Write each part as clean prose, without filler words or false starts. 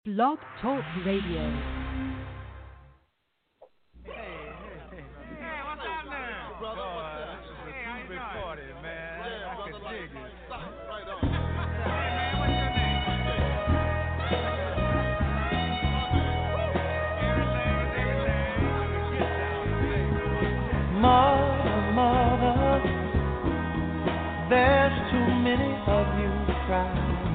Blog Talk Radio. Mother, mother, there's too many of you crying.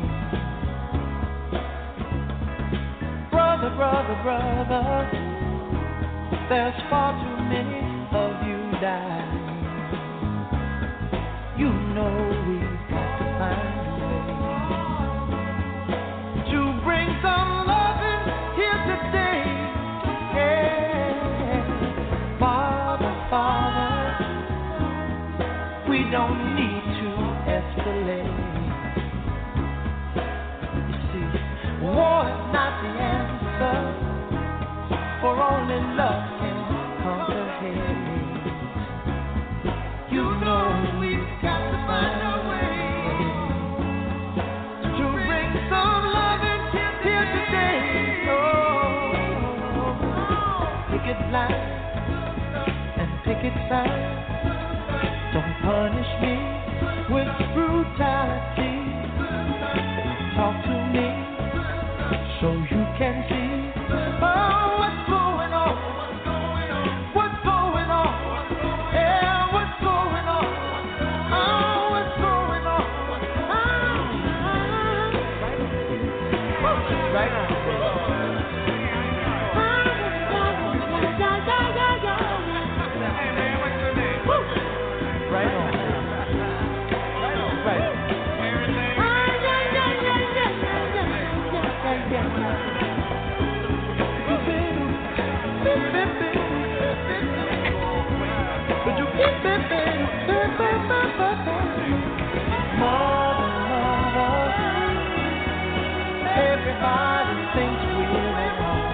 Brother, brother, brother, there's far too many of you dying. You know we've got to find a way to bring some loving here today. Yeah. Father, Father, we don't need to escalate. You see, war is not the answer, for only love can conquer hate. You know we've got to find a way to bring some loving here today. Oh, picket line and picket sign. Don't punish me with brutality. Talk to me so you can see what's going on. What's going on? Yeah, what's going on? Oh, what's going on? Right on. Right on. Right. Mother, everybody thinks we're wrong.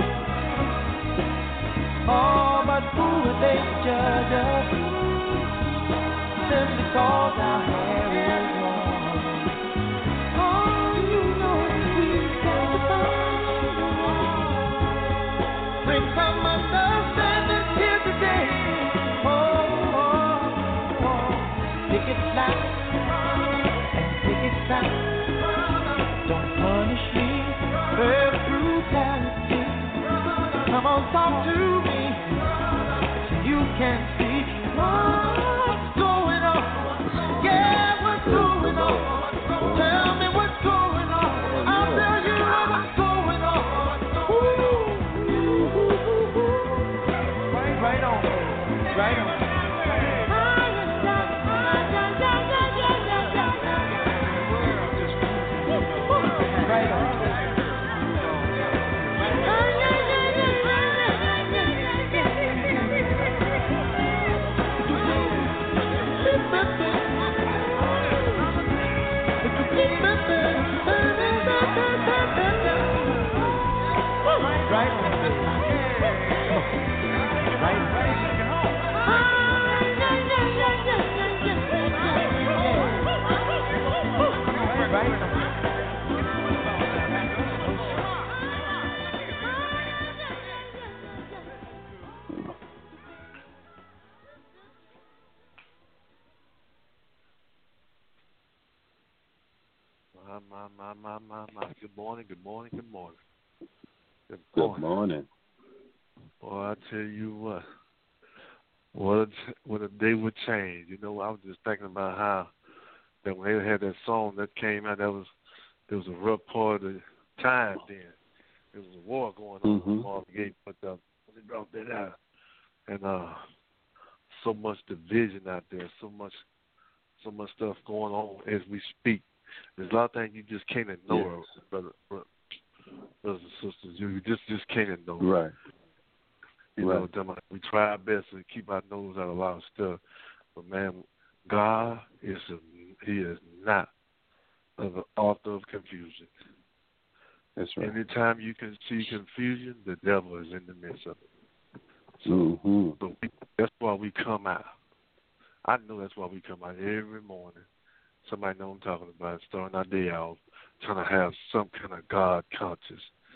Oh, but who are they to judge us? Simply cause our hair is long. Oh, you know we've got to find a way. Bring some understanding here today. Oh, oh, oh. Pick it loud and pick it sound. Don't punish me with brutality. Come on, talk to me so you can see what's going on. Yeah, what's going on? Tell me what's going on. I'll tell you what's going on. Right on, right on. Right on. My. Good morning, good morning, good morning. Good morning. Boy, I tell you what a day would change. You know, I was just thinking about how that when they had that song that came out, there was a rough part of the time then. There was a war going on in Marvin Gaye, but they brought that out. And so much division out there, so much stuff going on as we speak. There's a lot of things you just can't ignore, brothers and sisters. You just can't ignore. Right. You know, we try our best to keep our nose out of a lot of stuff, but man, God is not the author of confusion. That's right. Anytime you can see confusion, the devil is in the midst of it. So that's why we come out. I know that's why we come out every morning. Somebody know what I'm talking about, starting our day out, trying to have some kind of God conscious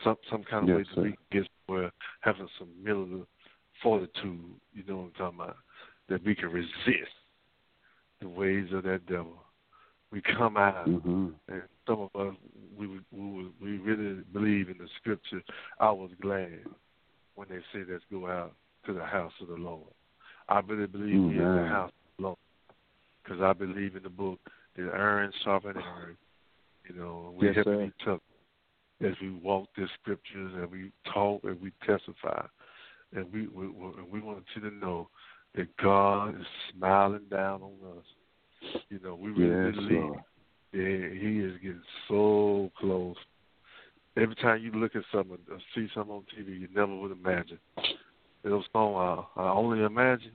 some kind of way that we can get somewhere, having some mental fortitude, you know what I'm talking about, that we can resist the ways of that devil. We come out, and some of us, we really believe in the scripture. I was glad when they said, let's go out to the house of the Lord. I really believe we're in the house of the Lord, because I believe in the book that iron sharpens iron. You know, we help each other as we walk the scriptures and we talk and we testify. And we want you to know that God is smiling down on us. You know, we really believe. Yeah, He is getting so close. Every time you look at something or see something on TV, you never would imagine. Those songs, I only imagine,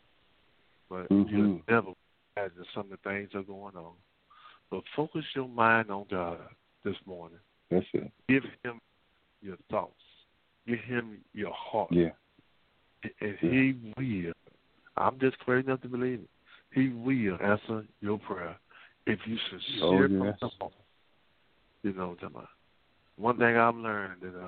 but you never imagine some of the things that are going on. But focus your mind on God this morning. That's it. Give Him your thoughts. Give Him your heart. Yeah. And He will. I'm just crazy enough to believe it. He will answer your prayer if you sincere from the heart. You know what I'm talking about. One thing I've learned that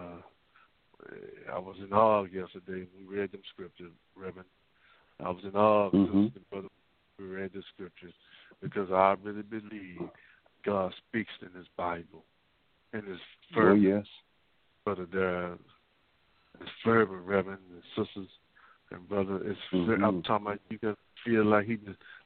I was in awe yesterday when we read them scriptures, Reverend. I was in awe because we read the scriptures, because I really believe God speaks in His Bible. And His fervent, brother, there, His fervent, Reverend, and sisters and brother. I'm talking about, you can feel like he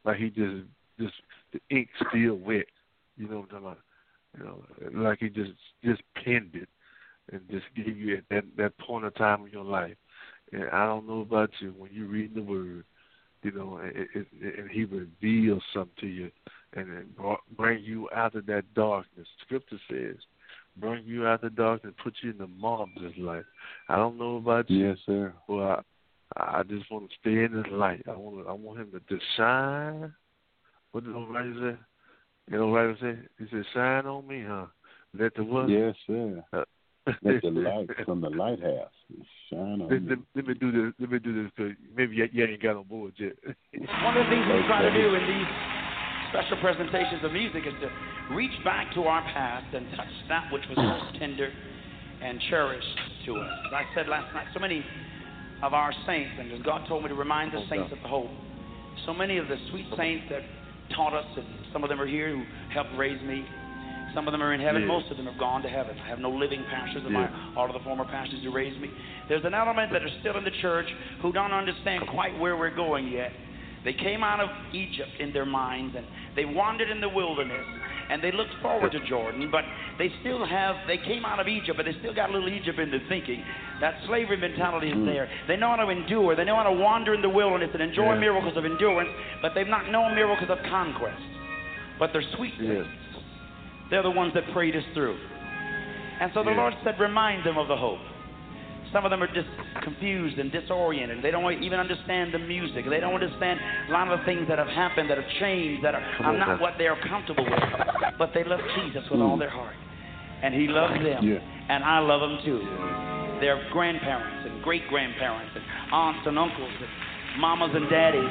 just the ink still wet. You know what I'm talking about? You know, like he just penned it and just gave you at that point of time in your life. And I don't know about you, when you read the Word, you know, and He reveals something to you and bring you out of that darkness. Scripture says, bring you out of the darkness, put you in the marvelous light. I don't know about you. Yes, sir. Well, I just want to stay in His light. I want Him to shine. What did the writer say? You know, writer say? He said, "Shine on me, huh? Let the what?" Yes, sir. Let the light from the lighthouse shine on me. Let me do this. Let me do this, because maybe you ain't got on board yet. One of the things we try to do in these special presentations of music is to reach back to our past and touch that which was most tender and cherished to us. As I said last night, so many of our saints, and as God told me to remind the saints of the hope, so many of the sweet saints that taught us, and some of them are here who helped raise me. Some of them are in heaven. Most of them have gone to heaven. I have no living pastors of all of the former pastors who raised me. There's an element that are still in the church who don't understand quite where we're going yet. They came out of Egypt in their minds, and they wandered in the wilderness, and they looked forward to Jordan, but they came out of Egypt, but they still got a little Egypt in their thinking. That slavery mentality is there. They know how to endure. They know how to wander in the wilderness and enjoy miracles of endurance, but they've not known miracles of conquest. But they're sweet saints. They're the ones that prayed us through. And so the Lord said, remind them of the hope. Some of them are just confused and disoriented. They don't even understand the music. They don't understand a lot of the things that have happened, that have changed, that are not what they are comfortable with. But they love Jesus with all their heart. And He loves them. And I love them too. Their grandparents and great-grandparents and aunts and uncles and mamas and daddies.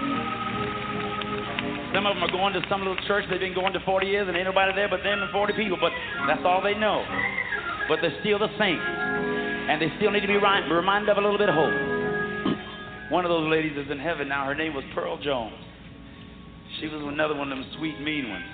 Some of them are going to some little church they've been going to 40 years and ain't nobody there but them and 40 people. But that's all they know. But they're still the saints. And they still need to be reminded of a little bit of hope. One of those ladies is in heaven now. Her name was Pearl Jones. She was another one of them sweet, mean ones.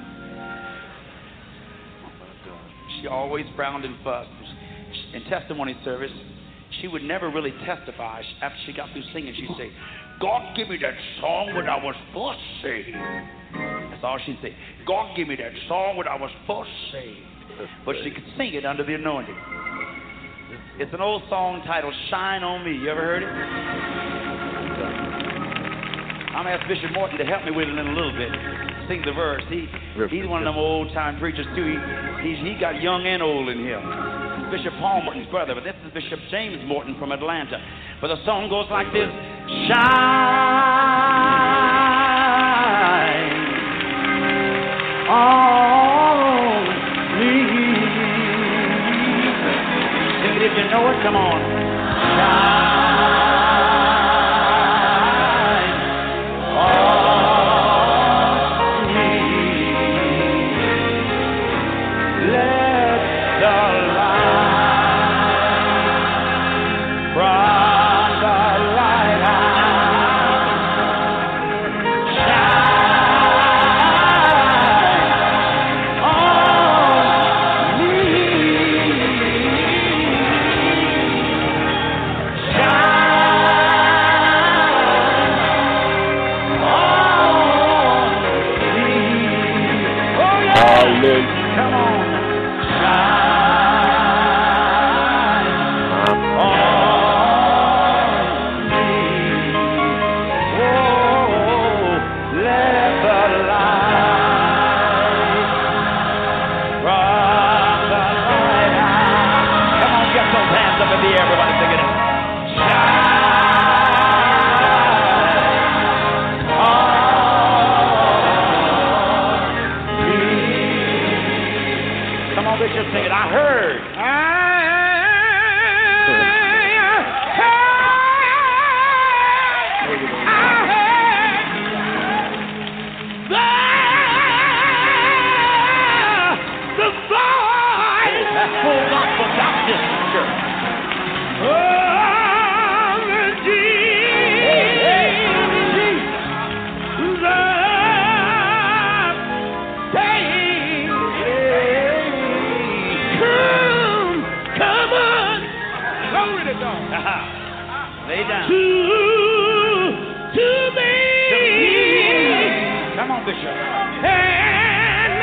She always frowned and fussed. In testimony service, she would never really testify. After she got through singing, she'd say, God give me that song when I was first saved. That's all she'd say. God give me that song when I was first saved. But she could sing it under the anointing. It's an old song titled Shine on Me. You ever heard it? I'm going to ask Bishop Morton to help me with it in a little bit. Sing the verse. He's one of them old-time preachers, too. He got young and old in him. It's Bishop Paul Morton's brother, but this is Bishop James Morton from Atlanta. But the song goes like this. Shine on me. If you know it, come on. Shine on me. Let the light Full Gospel Baptist Church. Lay down. To me. Come on, Bishop. And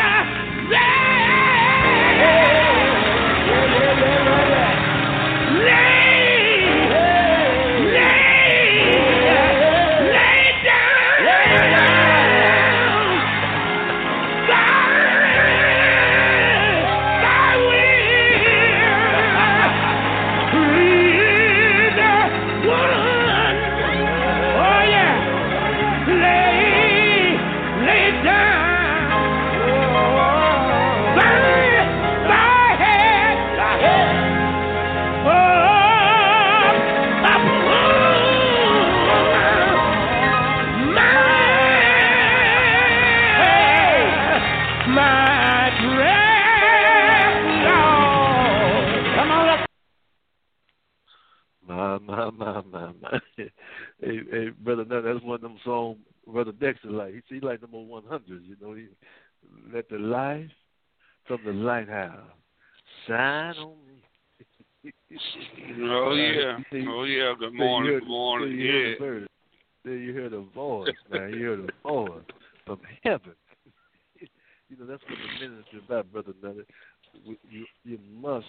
My. Hey, brother, that's one of them songs Brother Dexter like. He like number 100s, you know. He let the light from the lighthouse shine on me. Oh yeah. Good morning. Good morning. Yeah. Then you hear the voice, man. You hear the voice from heaven. You know, that's what the ministry is about, Brother Nutter. You must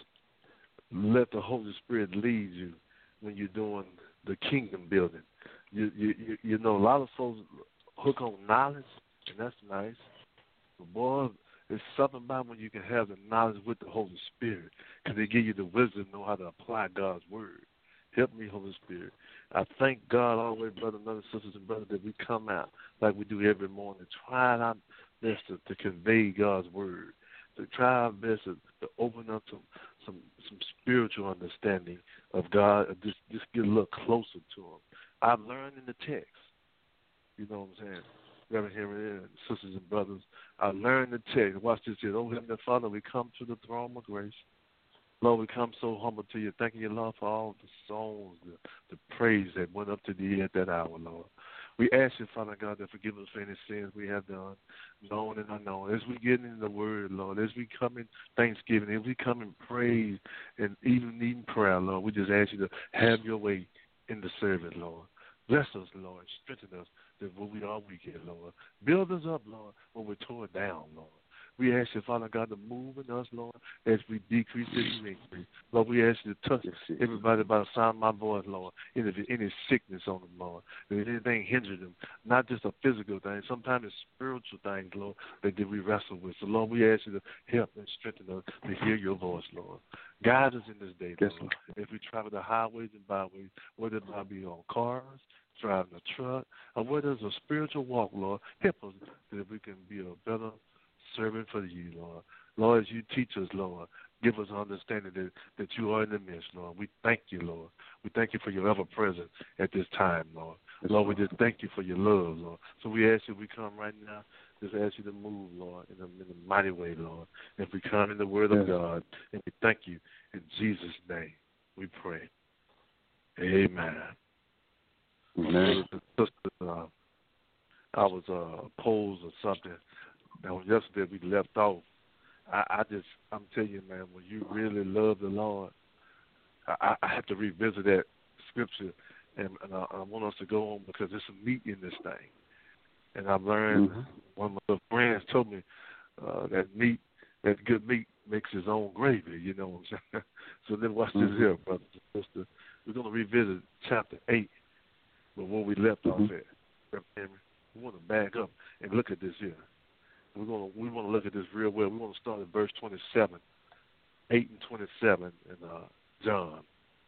let the Holy Spirit lead you when you're doing the kingdom building. You know, a lot of folks hook on knowledge, and that's nice. But boy, there's something about when you can have the knowledge with the Holy Spirit, because they give you the wisdom to know how to apply God's word. Help me, Holy Spirit. I thank God always, brother and other sisters and brothers, that we come out like we do every morning, trying our best to convey God's word, to try our best to open up some spiritual understanding of God, just get a little closer to Him. I've learned in the text, you know what I'm saying, Reverend Henry and sisters and brothers, I learned the text. Watch this here. Oh, Heavenly Father, we come to the throne of grace. Lord, we come so humble to you, thanking you, Lord, for all the songs, the praise that went up to thee at that hour, Lord. We ask you, Father God, to forgive us for any sins we have done, known and unknown. As we get in the word, Lord, as we come in thanksgiving, as we come in praise and even needing prayer, Lord, we just ask you to have your way in the service, Lord. Bless us, Lord. Strengthen us that when we are weak, Lord. Build us up, Lord, when we're torn down, Lord. We ask you, Father God, to move in us, Lord, as we decrease as you increase. Lord, we ask you to touch everybody by the sound of my voice, Lord. If there's any sickness on them, Lord, if anything hinders them, not just a physical thing, sometimes it's spiritual things, Lord, that we wrestle with. So, Lord, we ask you to help and strengthen us to hear your voice, Lord. Guide us in this day, Lord. If we travel the highways and byways, whether it be on cars, driving a truck, or whether it's a spiritual walk, Lord, help us that we can be a better servant for you, Lord. Lord, as you teach us, Lord, give us understanding that you are in the midst, Lord. We thank you, Lord. We thank you for your ever-presence at this time, Lord. Lord, we just thank you for your love, Lord. So we ask you, we come right now, just ask you to move, Lord, in a mighty way, Lord. If we come in the word of God, and we thank you in Jesus' name, we pray. Amen. Amen. I was posed or something. Now, yesterday we left off. I'm telling you, man, when you really love the Lord, I have to revisit that scripture, and I want us to go on because there's some meat in this thing. And I've learned, one of my friends told me that good meat makes his own gravy, you know what I'm saying? So then watch this here, brothers and sisters. We're going to revisit chapter 8, but where we left off at. We want to back up and look at this here. We want to look at this real well. We want to start at verse 27, 8 and 27 in John.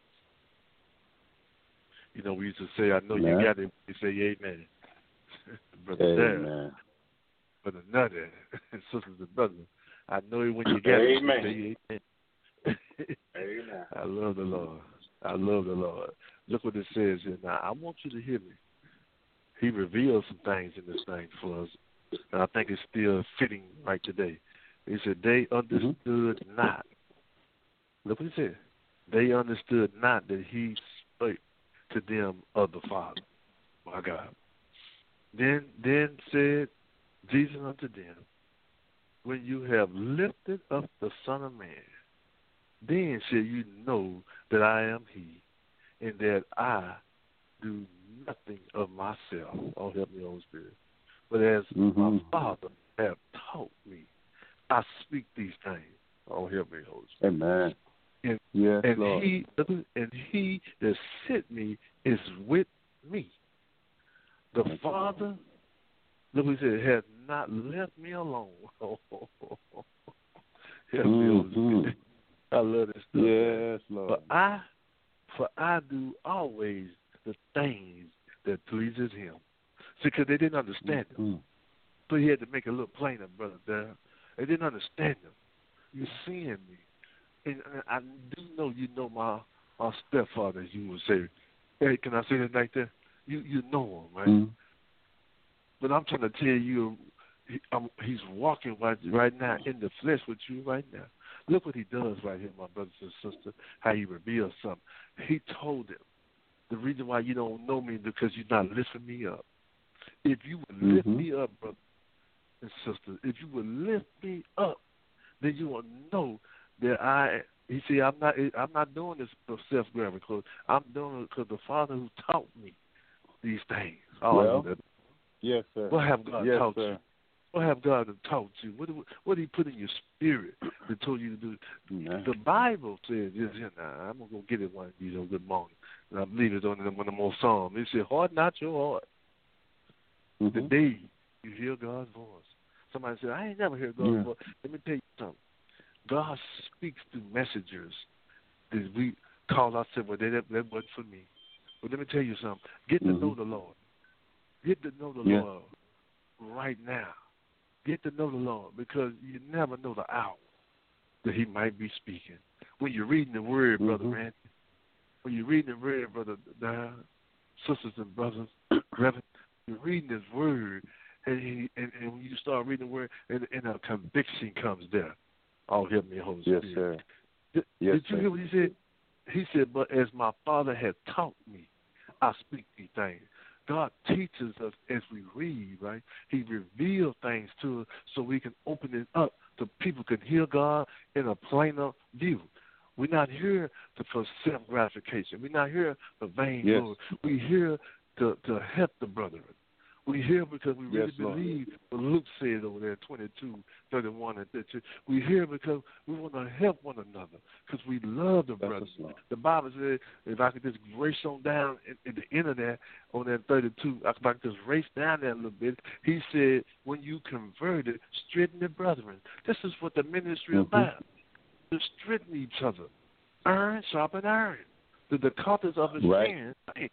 You know, we used to say, I know you got it. We say, amen. Brother Amen. Brother Nutter, sisters and brothers, I know it when you got it. Amen. We say, amen. Amen. I love the Lord. I love the Lord. Look what it says here. Now, I want you to hear me. He revealed some things in this thing for us, and I think it's still fitting right today. He said, they understood not Look what he said. They understood not that he spake to them of the Father. My God. Then said Jesus unto them, when you have lifted up the Son of Man, then shall you know that I am he, and that I do nothing of myself. Oh, help me, Holy Spirit. But as my Father hath taught me, I speak these things. Oh, help me, Holy Spirit. Amen. And, yes, and Lord. he that sent me is with me. The Father, look what he said, has not left me alone. Help me, Holy Spirit. I love this stuff. Yes, Lord. For I do always the things that pleases him. See, because they didn't understand him. So he had to make it a little plainer, Brother Darrell. They didn't understand him. You're seeing me. And I do know you know my stepfather, as you would say. Hey, can I say that like that? You know him, right? But I'm trying to tell you, he's walking right now in the flesh with you right now. Look what he does right here, my brothers and sisters, how he reveals something. He told them, the reason why you don't know me is because you're not lifting me up. If you would lift me up, brothers and sisters, if you would lift me up, then you will know that he said, I'm not doing this for self-gratification. I'm doing it because the Father who taught me these things. Yes, sir. What have God taught you? What have God taught you? What did he put in your spirit that told you to do? The Bible says this here now. I'm going to go get it one of these on Good Morning. And I believe it's on one of the more Psalms. It said, harden not your heart. The day you hear God's voice. Somebody said, I ain't never heard God's voice. Let me tell you something. God speaks through messengers that we call ourselves, well, that wasn't for me. But let me tell you something. Get to know the Lord. Get to know the Lord right now. Get to know the Lord, because you never know the hour that he might be speaking. When you're reading the word, Brother Randy, when you're reading the word, Brother sisters and brothers, Reverend, you're reading this word, and when you start reading the word, and a conviction comes there. Oh, help me, Holy Spirit. Yes, sir. Did you hear what he said? He said, but as my Father had taught me, I speak these things. God teaches us as we read, right? He reveals things to us so we can open it up so people can hear God in a plainer view. We're not here for self-gratification. We're not here for vain glory. We're here to help the brethren. We're here because we really believe what Luke said over there, 22:31 and 32. We're here because we want to help one another, because we love the brothers. The Bible says, if I could just race on down at the end of that, on that 32, if I could just race down there a little bit, he said, when you converted, strengthen the brethren. This is what the ministry is about, to strengthen each other. Iron sharpen iron. The cultures of his hand.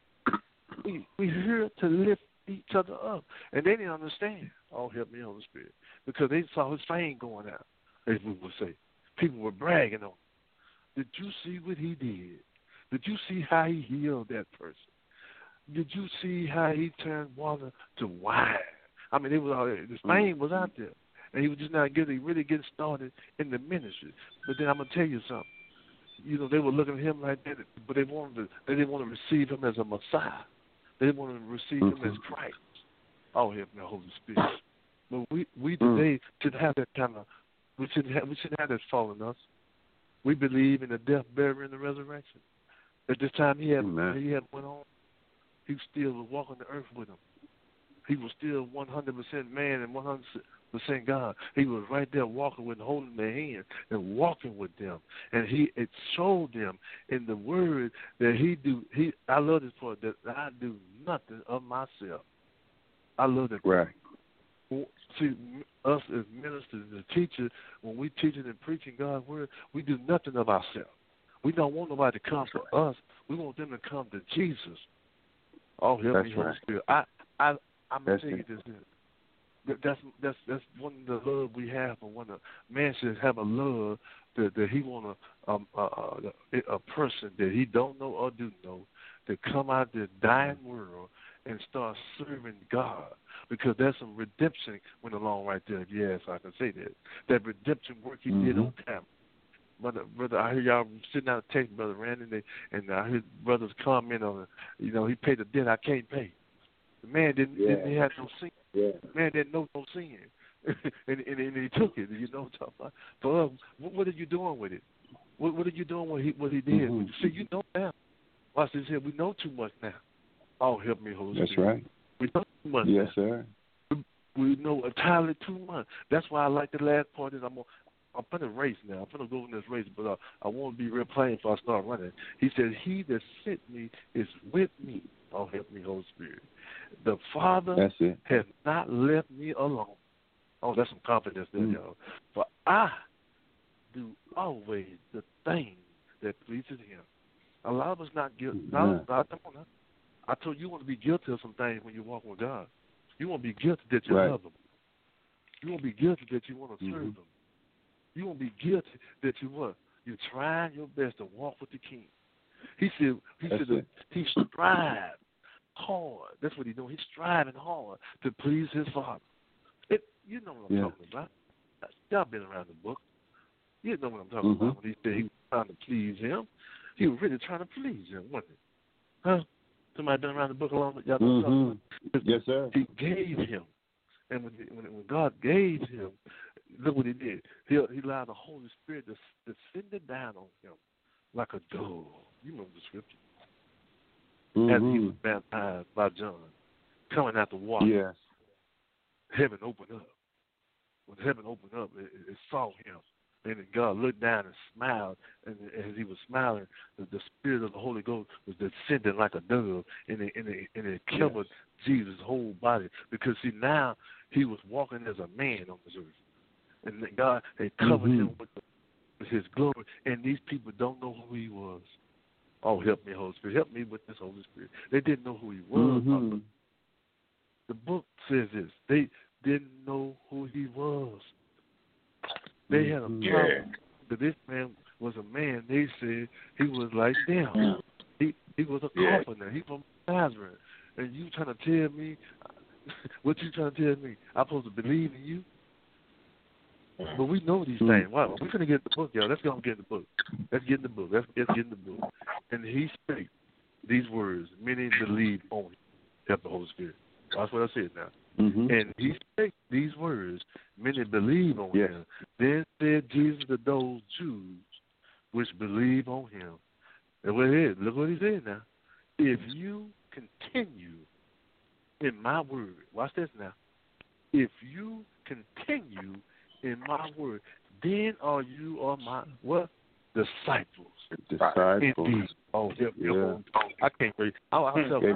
We're here to lift each other up. And they didn't understand. Oh, help me, Holy Spirit. Because they saw his fame going out, as we would say. People were bragging on him. Did you see what he did? Did you see how he healed that person? Did you see how he turned water to wine? I mean, his fame was out there. And he was just not really getting started in the ministry. But then I'm going to tell you something. You know, they were looking at him like that, but they didn't want to receive him as a Messiah. They didn't want to receive him as Christ. Oh, help me, Holy Spirit. But we today should have that kind of, we shouldn't have that fall in us. We believe in the death, burial, and the resurrection. At this time he had went on, he still was walking the earth with him. He was still 100% man and 100% God. He was right there walking with them, holding their hand and walking with them. And it showed them in the word that I love this part, that I do nothing of myself. I love that. Right. See, us as ministers and teachers, when we teaching and preaching God's word, we do nothing of ourselves. We don't want nobody to come to us. We want them to come to Jesus. Oh, help me, Holy Spirit. I'm gonna tell you this. That's one of the love we have for one. A man should have a love that he want a person that he don't know or do know to come out this dying world and start serving God, because there's some redemption went along right there. Yes, I can say that. That redemption work he did on Calvary. brother, I hear y'all sitting out texting Brother Randy, and I hear brothers comment on it. You know, he paid the debt I can't pay. The man didn't have no sin. Yeah. The man didn't know no sin, and he took it. You know, for us, what are you doing with it? What are you doing what he did? Mm-hmm. See, you know now. Watch this here. We know too much now. Oh, help me, Holy Spirit. That's right. We know too much. Yes, now. sir. We know entirely too much. That's why I like the last part. Is I'm going to race now. I'm going to go in this race, but I want to be real plain before I start running. He said, "He that sent me is with me." Oh, help me, Holy Spirit. The Father has not left me alone. Oh, that's some confidence there, y'all. For I do always the thing that pleases Him. A lot of us not guilty. I told you want to be guilty of some things when you walk with God. You want to be guilty that you love Him. You want to be guilty that you want to serve Him. You want to be guilty that you're trying your best to walk with the King. He said he strived hard. That's what he's doing. He's striving hard to please his Father. You know what I'm talking about. Y'all been around the book. You know what I'm talking about. When he said he was trying to please Him, he was really trying to please Him, wasn't it? Huh? Somebody been around the book along with y'all? Yes, sir. He gave Him. And when God gave Him, look what He did. He allowed the Holy Spirit to descend down on Him like a dove. You remember the scripture. As He was baptized by John, coming out the water. Yes. Heaven opened up. When heaven opened up, it saw Him. And then God looked down and smiled. And as He was smiling, the Spirit of the Holy Ghost was descending like a dove. And it covered Jesus' whole body. Because, see, now He was walking as a man on this earth. And God had covered Him with His glory. And these people don't know who He was. Oh, help me, Holy Spirit. Help me with this Holy Spirit. They didn't know who He was. The book says this. They didn't know who He was. They had a problem. But this man was a man. They said he was like them. He was a carpenter. He from Nazareth. And you trying to tell me, what you trying to tell me? I'm supposed to believe in you? But we know these things. Wow, we're going to get in the book, y'all. Let's go and get in the book. Let's get in the book. Let's get in the book. And he spake these words. Many believe on Him. Help the Holy Spirit. That's what I said now. And he spake these words. Many believe on Him. Then said Jesus to those Jews which believe on Him. And look what He said now. If you continue in my word. Watch this now. If you continue in my word, then are you my what? Disciples. Indeed. Oh, yeah. I can't wait. I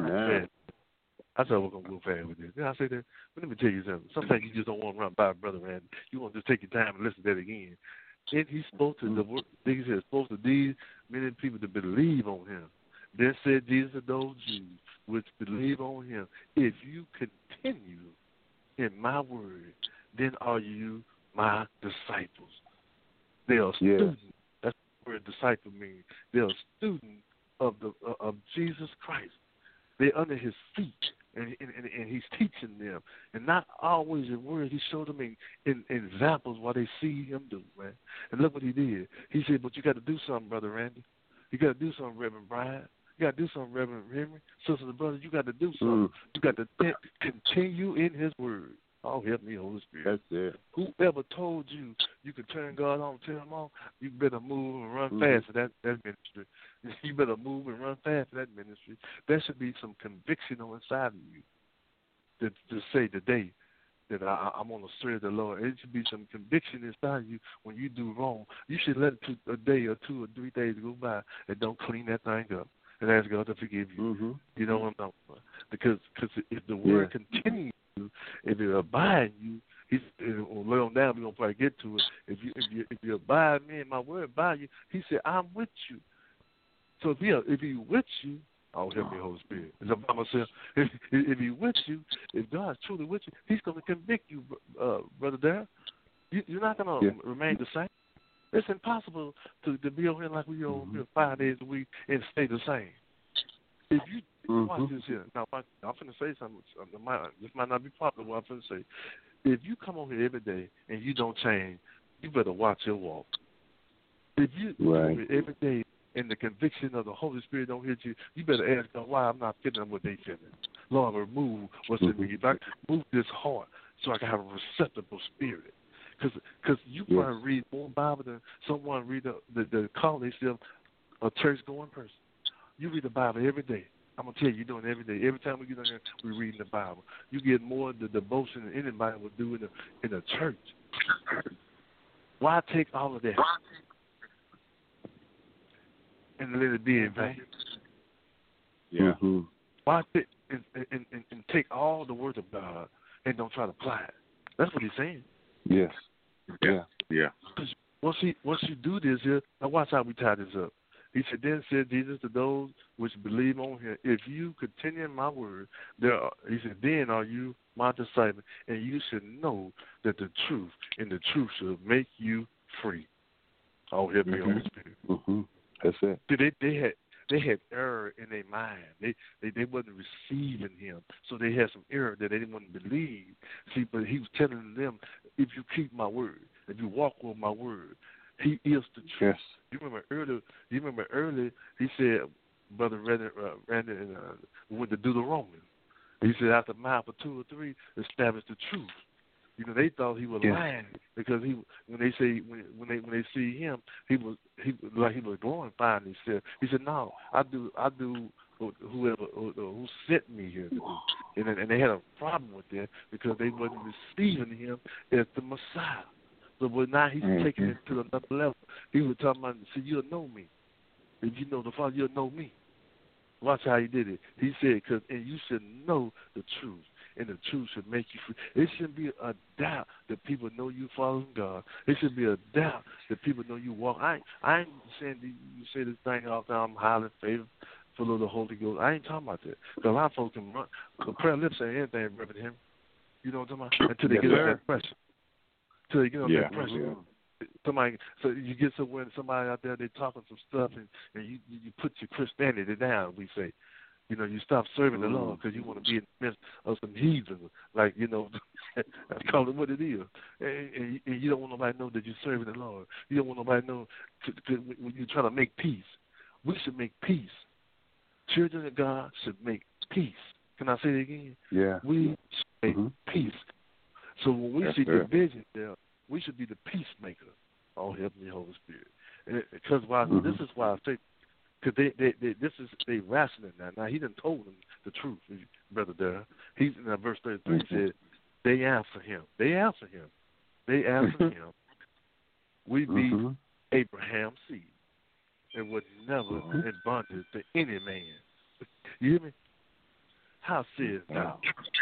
said we're going to go fast with this. Then I say that, but let me tell you something. Sometimes you just don't want to run by Brother Randy. You want to just take your time and listen to that again. And He spoke to the word. He said, spoke to these many people to believe on Him. Then said Jesus to those Jews which believe on Him, if you continue in my word, then are you my disciples. They are students. That's what the word disciple means. They are students of Jesus Christ. They're under His feet, and He's teaching them. And not always in words. He showed them in examples what they see Him do, man. And look what He did. He said, but you got to do something, Brother Randy. You got to do something, Reverend Brian. You got to do something, Reverend Henry. Sisters and brothers, you got to do something. You got to continue in His word. Oh, help me, Holy Spirit. That's it. Whoever told you you could turn God on and turn Him on, you better move and run fast for that ministry. You better move and run fast for that ministry. There should be some conviction on inside of you to say today that I'm going to serve the Lord. It should be some conviction inside of you when you do wrong. You should let a day or 2 or 3 days go by and don't clean that thing up and ask God to forgive you. You know what I'm talking about? Because if the word continues, if it abide in you, we'll lay on down, we're going to probably get to it. If you abide in me and my word abide you, He said, I'm with you. So if He with you, oh, help me, Holy Spirit. Is that by myself? If He with you, if God's truly with you, He's going to convict you, Brother Darrell. You're not going to remain the same. It's impossible to be over here like we are over here 5 days a week and stay the same. If you watch this here, now I'm going to say something. This might not be popular. What I'm going to say, if you come on here every day and you don't change, you better watch your walk. If you do it every day and the conviction of the Holy Spirit don't hit you, you better ask God why I'm not feeling what they feeling. Lord, remove what's in me. If I move this heart so I can have a receptible spirit. Because you probably read more Bible than someone read the call themselves a church-going person. You read the Bible every day. I'm going to tell you, you're doing it every day. Every time we get on here, we're reading the Bible. You get more of the devotion than anybody would do in a church. Why take all of that and let it be in vain? Yeah. Why take and take all the words of God and don't try to apply it? That's what he's saying. Yes. Yeah. Once you do this here, now watch how we tie this up. He said, then said Jesus to those which believe on him, if you continue in my word, he said, then are you my disciple, and you should know that the truth, and the truth shall make you free. Oh, help me, Holy Spirit. That's it. See, they had error in their mind. They wasn't receiving him, so they had some error that they didn't want to believe. See, but he was telling them, if you keep my word, if you walk with my word, he is the truth. Yes. You remember earlier he said, Brother Randy went to Deuteronomy. He said, after the mouth of 2 or 3, establish the truth. You know, they thought he was lying because when they see him, he was glorifying himself. He said, no, I do whoever who sent me here to do. And they had a problem with that because they wasn't receiving him as the Messiah. So but now he's taking it to another level. He was talking about, see, you'll know me. If you know the Father, you'll know me. Watch how he did it. He said, and you should know the truth, and the truth should make you free. It shouldn't be a doubt that people know you following God. It should be a doubt that people know you walk. I ain't saying you say this thing all the time, I'm highly favored, full of the Holy Ghost. I ain't talking about that. Because a lot of folks can run. The prayer lips say anything, Reverend Henry. You know what I'm talking about? Until they get on that pressure. Until they get on that pressure. Somebody, so you get somewhere and somebody out there, they talking some stuff, and you put your Christianity down, we say. You know, you stop serving the Lord because you want to be in the midst of some heathens, like, you know, that's call it what it is. And you don't want nobody to know that you're serving the Lord. You don't want nobody to know when you're trying to make peace. We should make peace. Children of God should make peace. Can I say it again? Yeah. We should make peace. So when we see division there, we should be the peacemaker. Oh, help me, Holy Spirit. Because this is why I say, because they rationing now. Now, he done told them the truth, Brother Darrell. He's in verse 33 said, they answer him. We be Abraham's seed and would never in bondage to any man. You hear me? How says thou?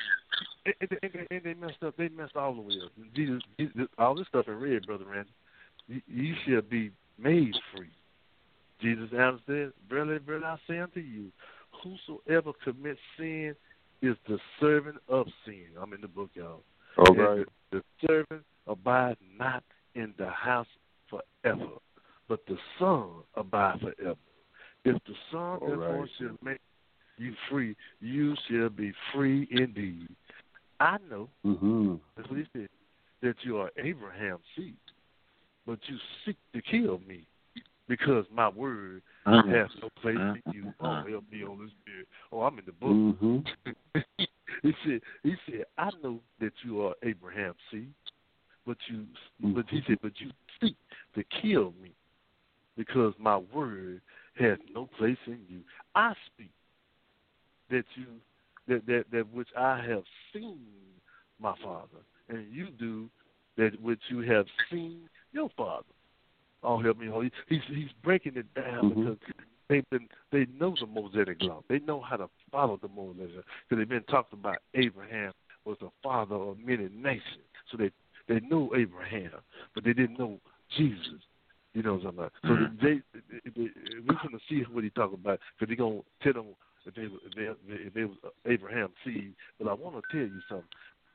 And they messed up. They messed all the way up. Jesus, all this stuff in red, Brother Randy. You shall be made free. Jesus answered, verily, verily, I say unto you, whosoever commits sin is the servant of sin. I'm in the book, y'all. All right. The servant abide not in the house forever, but the Son abide forever. If the Son therefore shall make you free, you shall be free indeed. I know, that's what he said, that you are Abraham's seed, but you seek to kill me because my word has no place in you. Oh, help me, Holy Spirit. Oh, I'm in the book. He said, I know that you are Abraham's seed, but he said, but you seek to kill me because my word has no place in you. I speak that which I have seen my Father, and you do that which you have seen your Father. Oh, help me, Holy. He's breaking it down because they know the Mosaic law. They know how to follow the Mosaic law because they've been talking about Abraham was the father of many nations. So they knew Abraham, but they didn't know Jesus. You know what I'm talking about? So we're going to see what he's talking about because he's going to tell them if they was Abraham's seed. But I want to tell you something.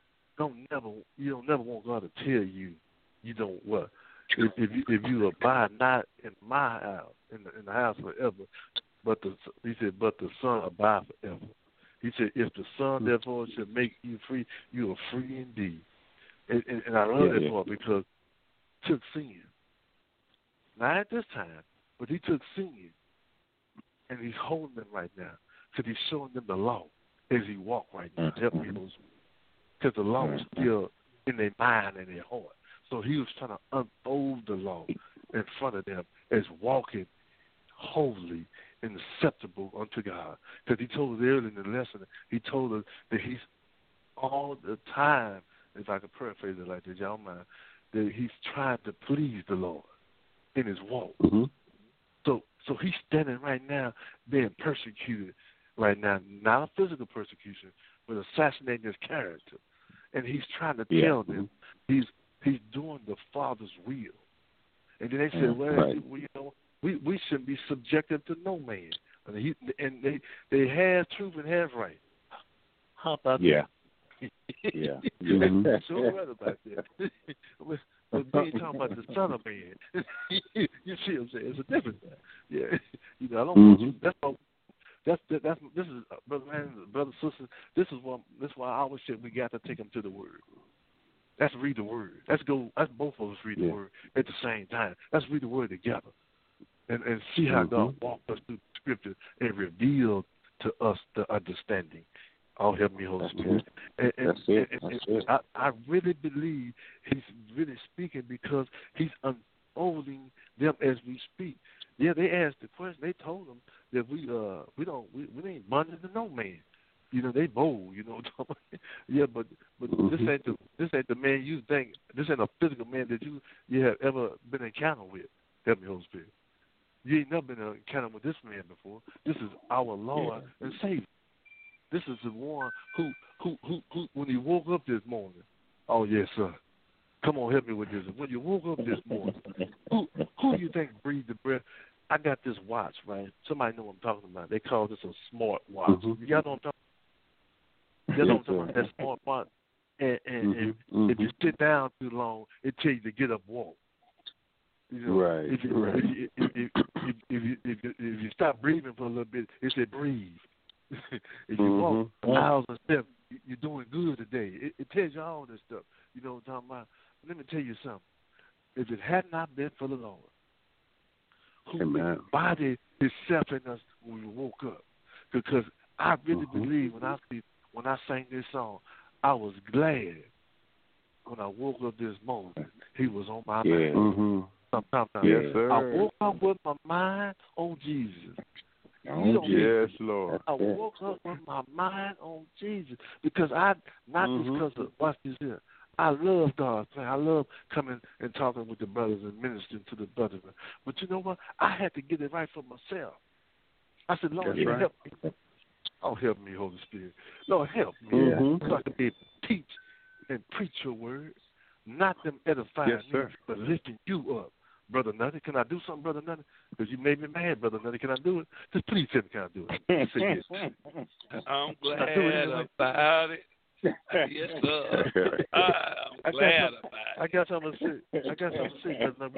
You don't never want God to tell you don't what. If you abide not in my house, in the house forever, he said, but the Son abide forever. He said, if the Son therefore shall make you free, you are free indeed. And I love that part because it took sin. not at this time, but he took singing, and he's holding them right now because he's showing them the law as he walk right now. Help me, because the law is still in their mind and their heart. So he was trying to unfold the law in front of them as walking holy and acceptable unto God. Because he told us earlier in the lesson, he told us that he's all the time, if I could paraphrase it like this, y'all mind, that he's trying to please the Lord in his walk. Mm-hmm. So he's standing right now being persecuted right now, not a physical persecution, but assassinating his character. And he's trying to tell them he's doing the Father's will. And then they said, we shouldn't be subjected to no man. And they have truth and have right. How about that? Yeah. So right about that. But we ain't talking about the Son of Man. You see what I'm saying? It's a different thing. Yeah. You know, I don't want you. This is brother, sister. This is why I always say we got to take them to the Word. Let's read the Word. Let's both of us read the Word at the same time. Let's read the Word together, and see how God walked us through the Scripture and revealed to us the understanding. Oh, help me, Holy Spirit. That's it. I really believe he's really speaking because he's unfolding them as we speak. Yeah, they asked the question. They told him that we ain't bonded to no man. You know, they bold. You know, yeah, but this ain't the man you think. This ain't a physical man that you have ever been encountered with. Help me, Holy Spirit. You ain't never been encountered with this man before. This is our Lord and Savior. This is the one who when he woke up this morning. Oh yes, sir. Come on, help me with this. When you woke up this morning, who do you think breathed the breath? I got this watch, right? Somebody know what I'm talking about. They call this a smart watch. Y'all know what I'm talking about? Y'all know what I'm talking about? That smart watch. And if you sit down too long, it tells you to get up, walk. You know, right. If you stop breathing for a little bit, it said breathe. If you walk miles and steps, you're doing good today. It tells you all this stuff. You know what I'm talking about? Let me tell you something. If it had not been for the Lord, who embodied himself in us when we woke up, because I really believe when I sang this song, I was glad when I woke up this morning. He was on my mind. Sometimes I woke up with my mind on Jesus. Yes, Lord. I woke up with my mind on Jesus because just because of, watch this here. I love God's plan. I love coming and talking with the brothers and ministering to the brothers. But you know what? I had to get it right for myself. I said, Lord, help me. Oh, help me, Holy Spirit. Lord, help me. So I can be able to teach and preach your words, not them edifying me, but lifting you up. Brother Nutty, can I do something, Brother Nutty? Because you made me mad, Brother Nutty. Can I do it? Just please tell me, can I do it? Say yes. I'm glad about it. Yes, sir. I'm glad about it. I got something to say.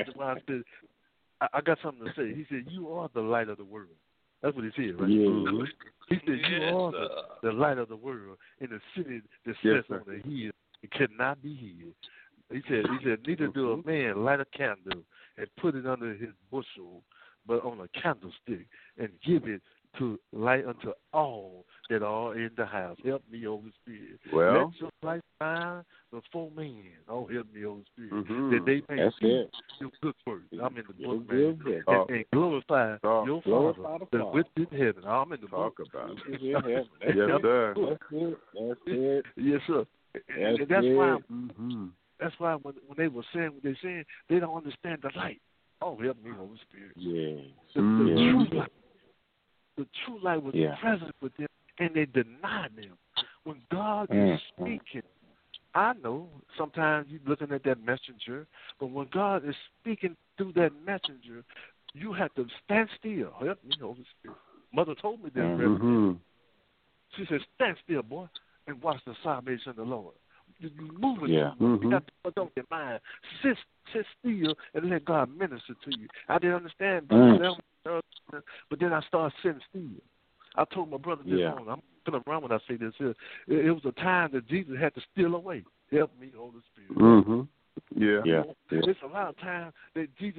I got something to say. He said, you are the light of the world. That's what he said, right? He said, you are the light of the world in the city that sits on the hill. It cannot be hid. He said, neither do a man light a candle and put it under his bushel, but on a candlestick, and give it to light unto all that are in the house. Help me, Holy Spirit. Well, let your light shine before men. Oh, help me, Holy Spirit. That they may see your good work. I'm in the book, man. And glorify your Father that which in heaven. I'm in the book. Talk about it. Yes, sir. That's it. Yes, sir. And that's why. That's why when they were saying what they're saying, they don't understand the light. Oh, help me, Holy Spirit. The true light. The true light was present with them, and they denied them. When God is speaking, I know sometimes you're looking at that messenger, but when God is speaking through that messenger, you have to stand still. Help me, Holy Spirit. Mother told me that. She said, stand still, boy, and watch the salvation of the Lord. You moving. You got to put on your mind. Sit still and let God minister to you. I didn't understand, but then I started sitting still. I told my brother this morning, I'm going to run when I say this here. It was a time that Jesus had to steal away. Help me, Holy Spirit. Yeah. There's a lot of times that Jesus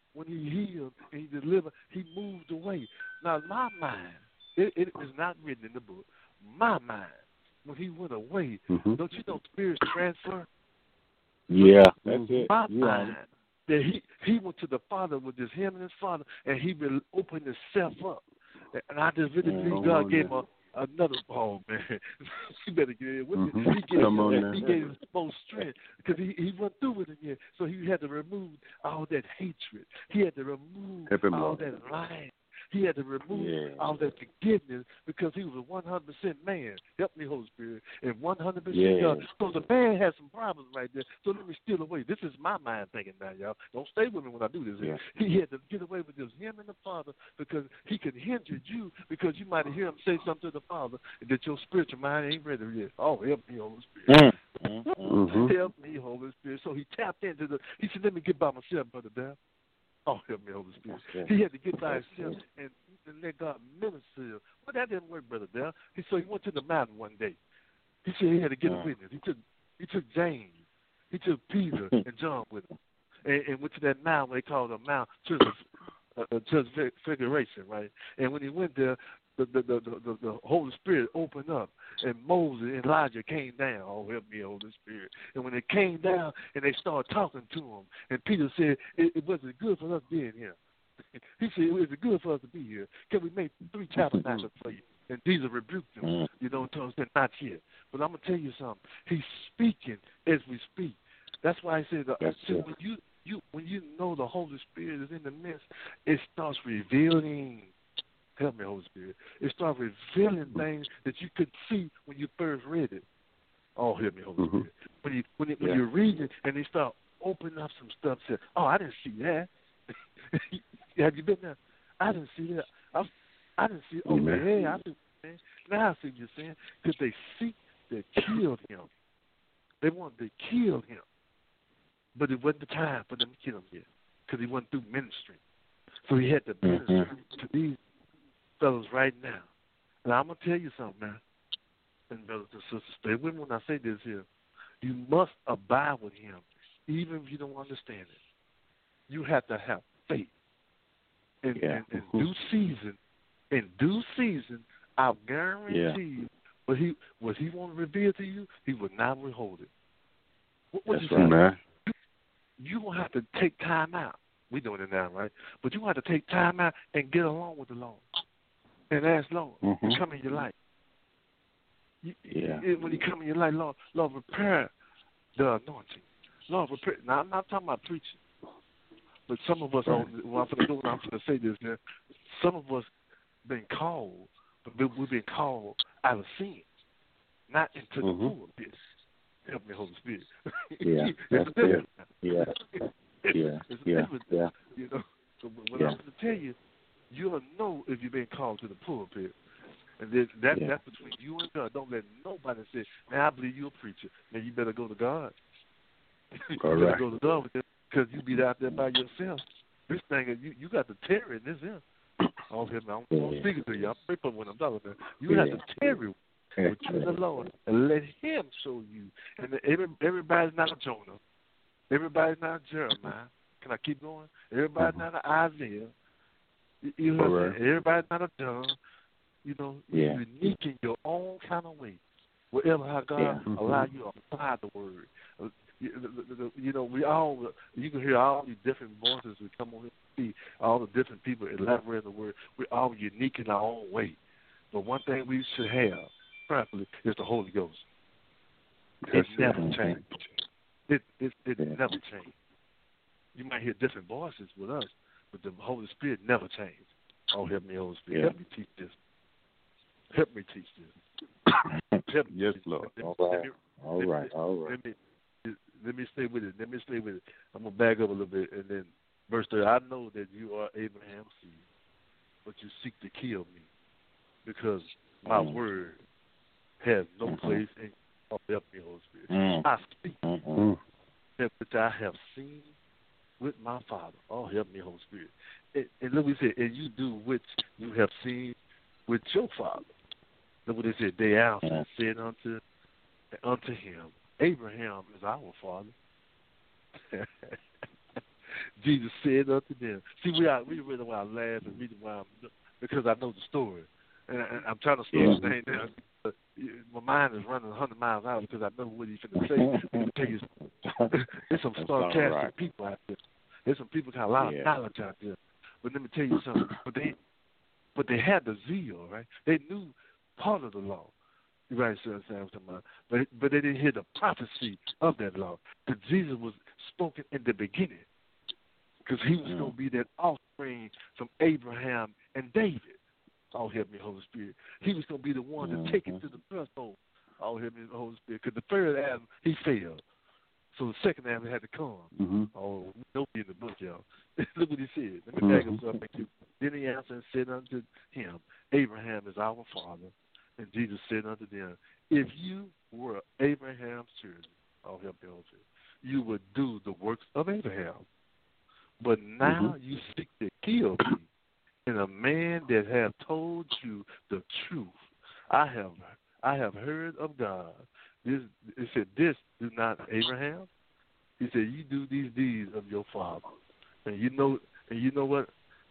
when he healed and he delivered, he moved away. Now, my mind, it is not written in the book. My mind, when he went away, don't you know spirits transfer? Yeah, that's it. My mind, that he went to the Father with just him and his Father, and he really opened himself up. And I just really believe God gave him another. Oh man, you better get in with me. He gave him most strength because he went through with it yet. So he had to remove all that hatred. He had to remove all that lying. He had to remove all that forgiveness because he was a 100% man. Help me, Holy Spirit. And 100% God. So the man has some problems right there. So let me steal away. This is my mind thinking now, y'all. Don't stay with me when I do this. Yeah. He had to get away with just him and the Father because he could hinder you because you might hear him say something to the Father that your spiritual mind ain't ready yet. Oh, help me, Holy Spirit. Help me, Holy Spirit. So he tapped into he said, let me get by myself, Brother Dan. Oh, help me, Holy Spirit. He had to get by himself and let God minister him. But that didn't work, Brother Dale. So he went to the mountain one day. He said he had to get a witness. He took James. He took Peter and John with him. And went to that mountain they called a Mount Transfiguration, right? And when he went there, the Holy Spirit opened up, and Moses and Elijah came down. Oh, help me, Holy Spirit. And when they came down, and they started talking to him, and Peter said, it wasn't good for us being here. He said, it was good for us to be here. Can we make 3 tabernacles for you? And Jesus rebuked him. You know, and said, not yet. But I'm going to tell you something. He's speaking as we speak. That's why I said, when you know the Holy Spirit is in the midst, it starts revealing. Help me, Holy Spirit. It starts revealing things that you could see when you first read it. Oh, help me, Holy Spirit. When you read it and they start opening up some stuff, say, oh, I didn't see that. Have you been there? I didn't see that. I didn't see. Oh, hey, I do. Man. Now I see what you're saying. Because they seek to kill him. They wanted to kill him. But it wasn't the time for them to kill him yet. Because he went through ministry. So he had to minister to these fellows right now. And I'm going to tell you something now. And brothers and sisters, stay with me when I say this here. You must abide with him, even if you don't understand it. You have to have faith. In due season, I'll guarantee you what he want to reveal to you, he will not withhold it. What you right, you will have to take time out. We're doing it now, right? But you have to take time out and get along with the Lord. And ask Lord to come in your life. When he come in your life, Lord, prepare the anointing. Lord, prepare. Now, I'm not talking about preaching. But some of us, I'm going to say this here, some of us been called, but we've been called out of sin, not into the pulpit. Help me, Holy Spirit. It's a difference. It's a difference. You know, so what I'm going to tell you, you'll know if you've been called to the pulpit. And that's between you and God. Don't let nobody say, man, I believe you're a preacher. Man, you better go to God. You better go to God with it. Because you be out there by yourself. This thing, you got to tarry in this here. Oh, I'm speaking to you. I'm praying for when I'm talking about. You have to tarry with you and the Lord and let him show you. And everybody's not a Jonah. Everybody's not a Jeremiah. Can I keep going? Everybody's not an Isaiah. You know what I'm saying? Everybody's not a John. You know, you're unique in your own kind of way. Whatever how God allow you to apply the word. You know, you can hear all these different voices that come on here and see all the different people elaborate the word. We're all unique in our own way. But one thing we should have, properly, is the Holy Ghost. It never changed. It never changed. You might hear different voices with us, but the Holy Spirit never changed. Oh, help me, Holy Spirit. Help me teach this. Help me teach this. Yes, Lord. All right. Let me stay with it. I'm going to back up a little bit. And then verse 30, I know that you are Abraham's seed, but you seek to kill me because my word has no place in you. Oh, help me, Holy Spirit. I speak that which I have seen with my Father. Oh, help me, Holy Spirit. And look what he said, and you do which you have seen with your Father. Look what he said. They answered and said unto him, Abraham is our father. Jesus said unto them. See, we really why I laugh and reason why because I know the story. And I'm trying to slow this thing down. My mind is running 100 miles an hour because I know what he's going to say. Let me tell you, there's some sarcastic people out there. There's some people got a lot of knowledge out there. But let me tell you something. But they had the zeal, right? They knew part of the law. Right, so but they didn't hear the prophecy of that law. Because Jesus was spoken in the beginning. Because he was going to be that offspring from Abraham and David. Oh, help me, Holy Spirit. He was going to be the one to take it to the threshold. Oh, help me, Holy Spirit. Because the third Adam, he failed. So the second Adam had to come. Oh, don't be in the book, y'all. Look what he said. Let me back up. Then he answered and said unto him, Abraham is our father. And Jesus said unto them, if you were Abraham's children, oh, help me, Holy Spirit, you would do the works of Abraham. But now you seek to kill me, and a man that have told you the truth. I have heard of God. It said, this do not Abraham. He said, you do these deeds of your father. And you know what?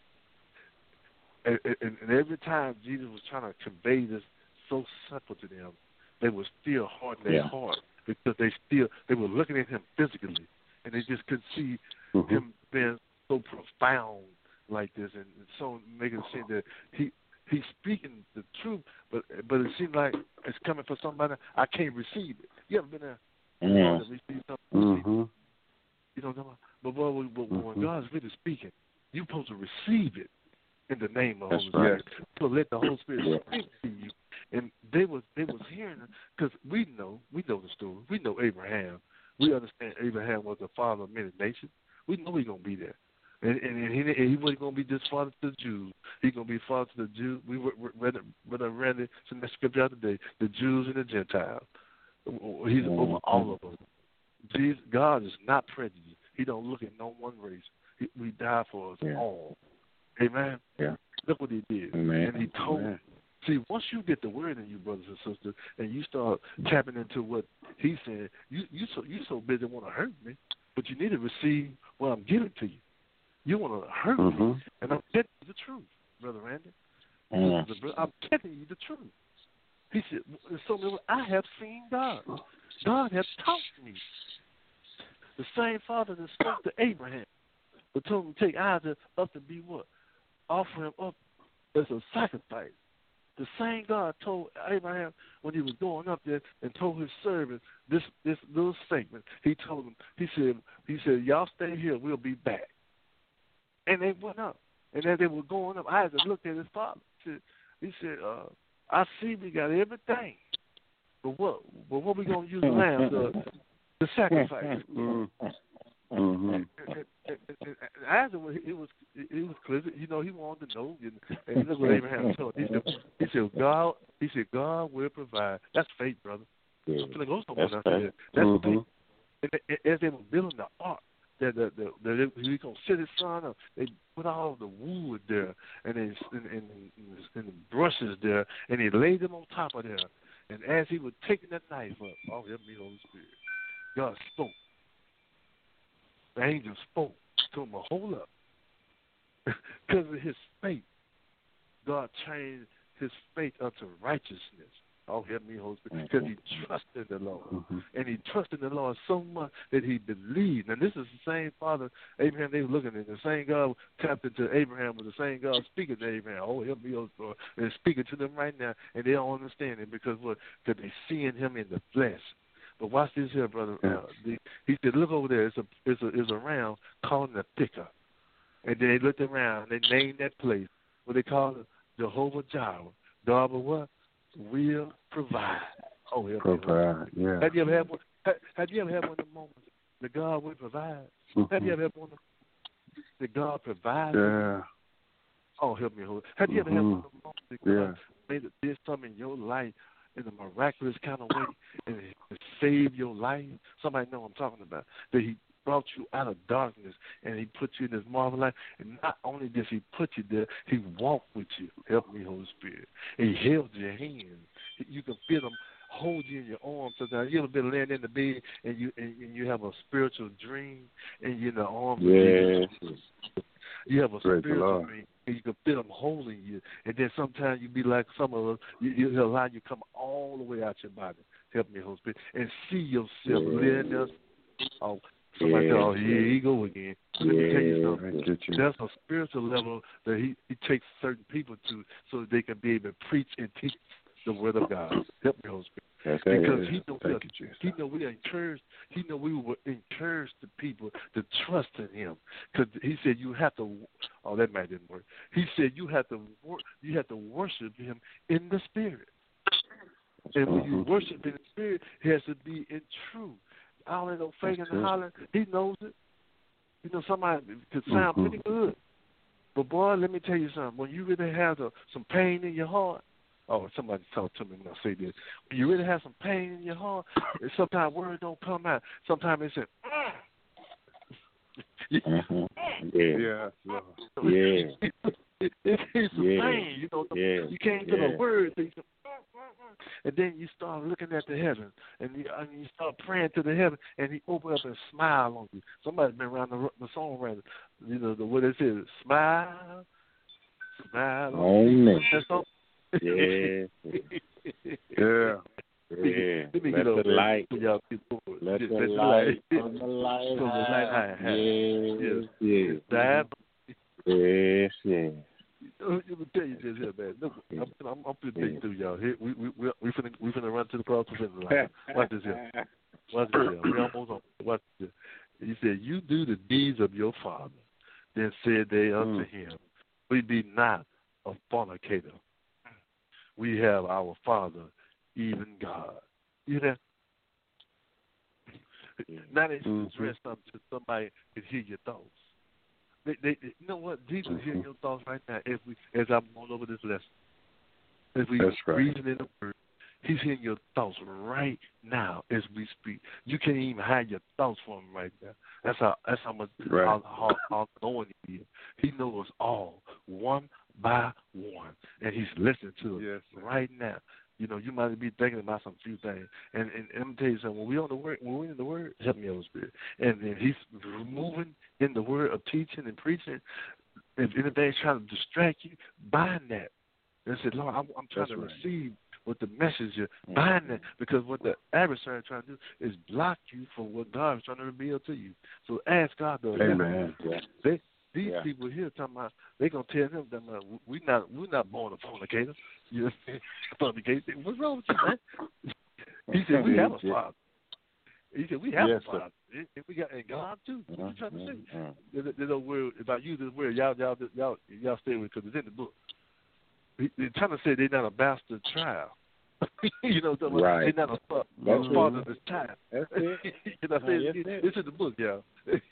And every time Jesus was trying to convey this so simple to them, they were still hard in their heart because they were looking at him physically, and they just couldn't see him being so profound like this, and so making it seem that he's speaking the truth, but it seems like it's coming from somebody I can't receive it. You ever been there? To receive something? You know what I'm talking about? But when God's really speaking, you're supposed to receive it in the name of the Holy Spirit. So let the Holy Spirit speak to you. And they was hearing it because we know the story. We know Abraham. We understand Abraham was the father of many nations. We know he's gonna be there. And he wasn't going to be just father to the Jews. He's going to be father to the Jews. We read it in the scripture today, the Jews and the Gentiles. He's over all of them. God is not prejudiced. He don't look at no one race. He died for us all. Amen? Yeah. Look what he did. Amen. And he told me. See, once you get the word in you, brothers and sisters, and you start tapping into what he's saying, you so busy want to hurt me, but you need to receive what I'm giving to you. You want to hurt me, and I'm telling you the truth, Brother Randy. I'm telling you the truth. He said, so I have seen God. God has taught me. The same Father that spoke to Abraham, but told him to take Isaac up to be what? Offer him up as a sacrifice. The same God told Abraham when he was going up there and told his servant this little statement. He told him, he said, y'all stay here, we'll be back. And they went up. And as they were going up, Isaac looked at his father. He said, I see we got everything. But what we going to use the lamb to sacrifice? And Isaac, it was clear. You know, he wanted to know. And look what Abraham told him. He said, God will provide. That's faith, brother. I'm going to go somewhere out there. That's faith. And as they were building the ark, he was gonna sit his son up. They put all the wood there and the brushes there, and he laid them on top of there. And as he was taking that knife up, oh, help me, Holy Spirit, God spoke. The angel spoke to him, hold up. Because of his faith, God changed his faith unto righteousness. Oh, help me, Holy Spirit. Because he trusted the Lord. And he trusted the Lord so much that he believed. And this is the same Father Abraham they were looking at. The same God tapped into Abraham was the same God speaking to Abraham. Oh, help me, Holy Spirit. And speaking to them right now. And they don't understand it because what? Because they seeing him in the flesh. But watch this here, brother. He said, look over there. It's a ram called the Thicker. And then they looked around. They named that place. What they call it? Jehovah Jireh. God will what? Will provide. Oh, he'll provide. Yeah. Have you ever had one? Have you ever had one of the moments that God will provide? Have you ever had one that God provides? Yeah. Oh, help me, Holy. Have you ever had one of the moments that God made it did something in your life in a miraculous kind of way and it saved your life? Somebody know what I'm talking about. That He brought you out of darkness and He put you in this marvelous life. And not only does He put you there, He walked with you. Help me, Holy Spirit. He held your hand. You can feel Him hold you in your arms sometimes. You ever been laying in the bed and you have a spiritual dream and you're in the arms of Jesus? You have a spiritual dream and you can feel them holding you. And then sometimes you be like some of us, you allow you to come all the way out your body. Help me, Holy Spirit. And see yourself laying there. Oh, somebody said, oh, here he go again. Let me tell you something. There's a spiritual level that he takes certain people to so that they can be able to preach and teach the word of God. Help me, Holy Spirit. Because he know we are encouraged. He know we will encourage the people to trust in him. Because he said you have to. Oh, that might didn't work. He said you have to worship him in the spirit. And when you worship in the spirit, it has to be in truth. I don't know faking and hollering. He knows it. You know, somebody could sound pretty good. But, boy, let me tell you something. When you really have some pain in your heart, somebody talk to me when I say this. When you really have some pain in your heart, sometimes words don't come out. Sometimes they say, It's some pain, you know. You can't get a word. And then you start looking at the heaven, and you start praying to the heaven, and he open up and smile on you. Somebody's been around the song around, you know, what it says, smile on me. Yeah. Let the light on the lighthouse. Yes. Let me tell you this here, man. Look, I'm finna take you through, y'all. Here, we finna run to the cross and finish line. Watch this here. We almost on. Watch this. He said, "You do the deeds of your father." Then said they unto him, "We be not a fornicator. We have our Father, even God." You know. Now they should address something to somebody to hear your thoughts. They, you know what? Jesus hearing your thoughts right now as I'm going over this lesson. As we reason in the word, he's hearing your thoughts right now as we speak. You can't even hide your thoughts from him right now. That's how much how knowing he is. He knows us all, one by one, and he's listening to us right now. You know, you might be thinking about some few things. And let me tell you something, when we're in the word, help me, Holy Spirit. And he's moving in the word of teaching and preaching. If anything's trying to distract you, bind that. And say, Lord, I'm trying to receive what the message is. Bind that. Because what the adversary is trying to do is block you from what God is trying to reveal to you. So ask God to Amen. These people here talking about, they're going to tell him that we're not born a fornicator. You know, fornicator. What's wrong with you, man? He said, we have a father. He said, we have a father. And we got, and God, too. What are you trying to say? There's no word, if I use this word, y'all stay with it because it's in the book. They're trying to say they're not a bastard child. You know, they're not a father of this child. That's it. You know, it's in the book, y'all.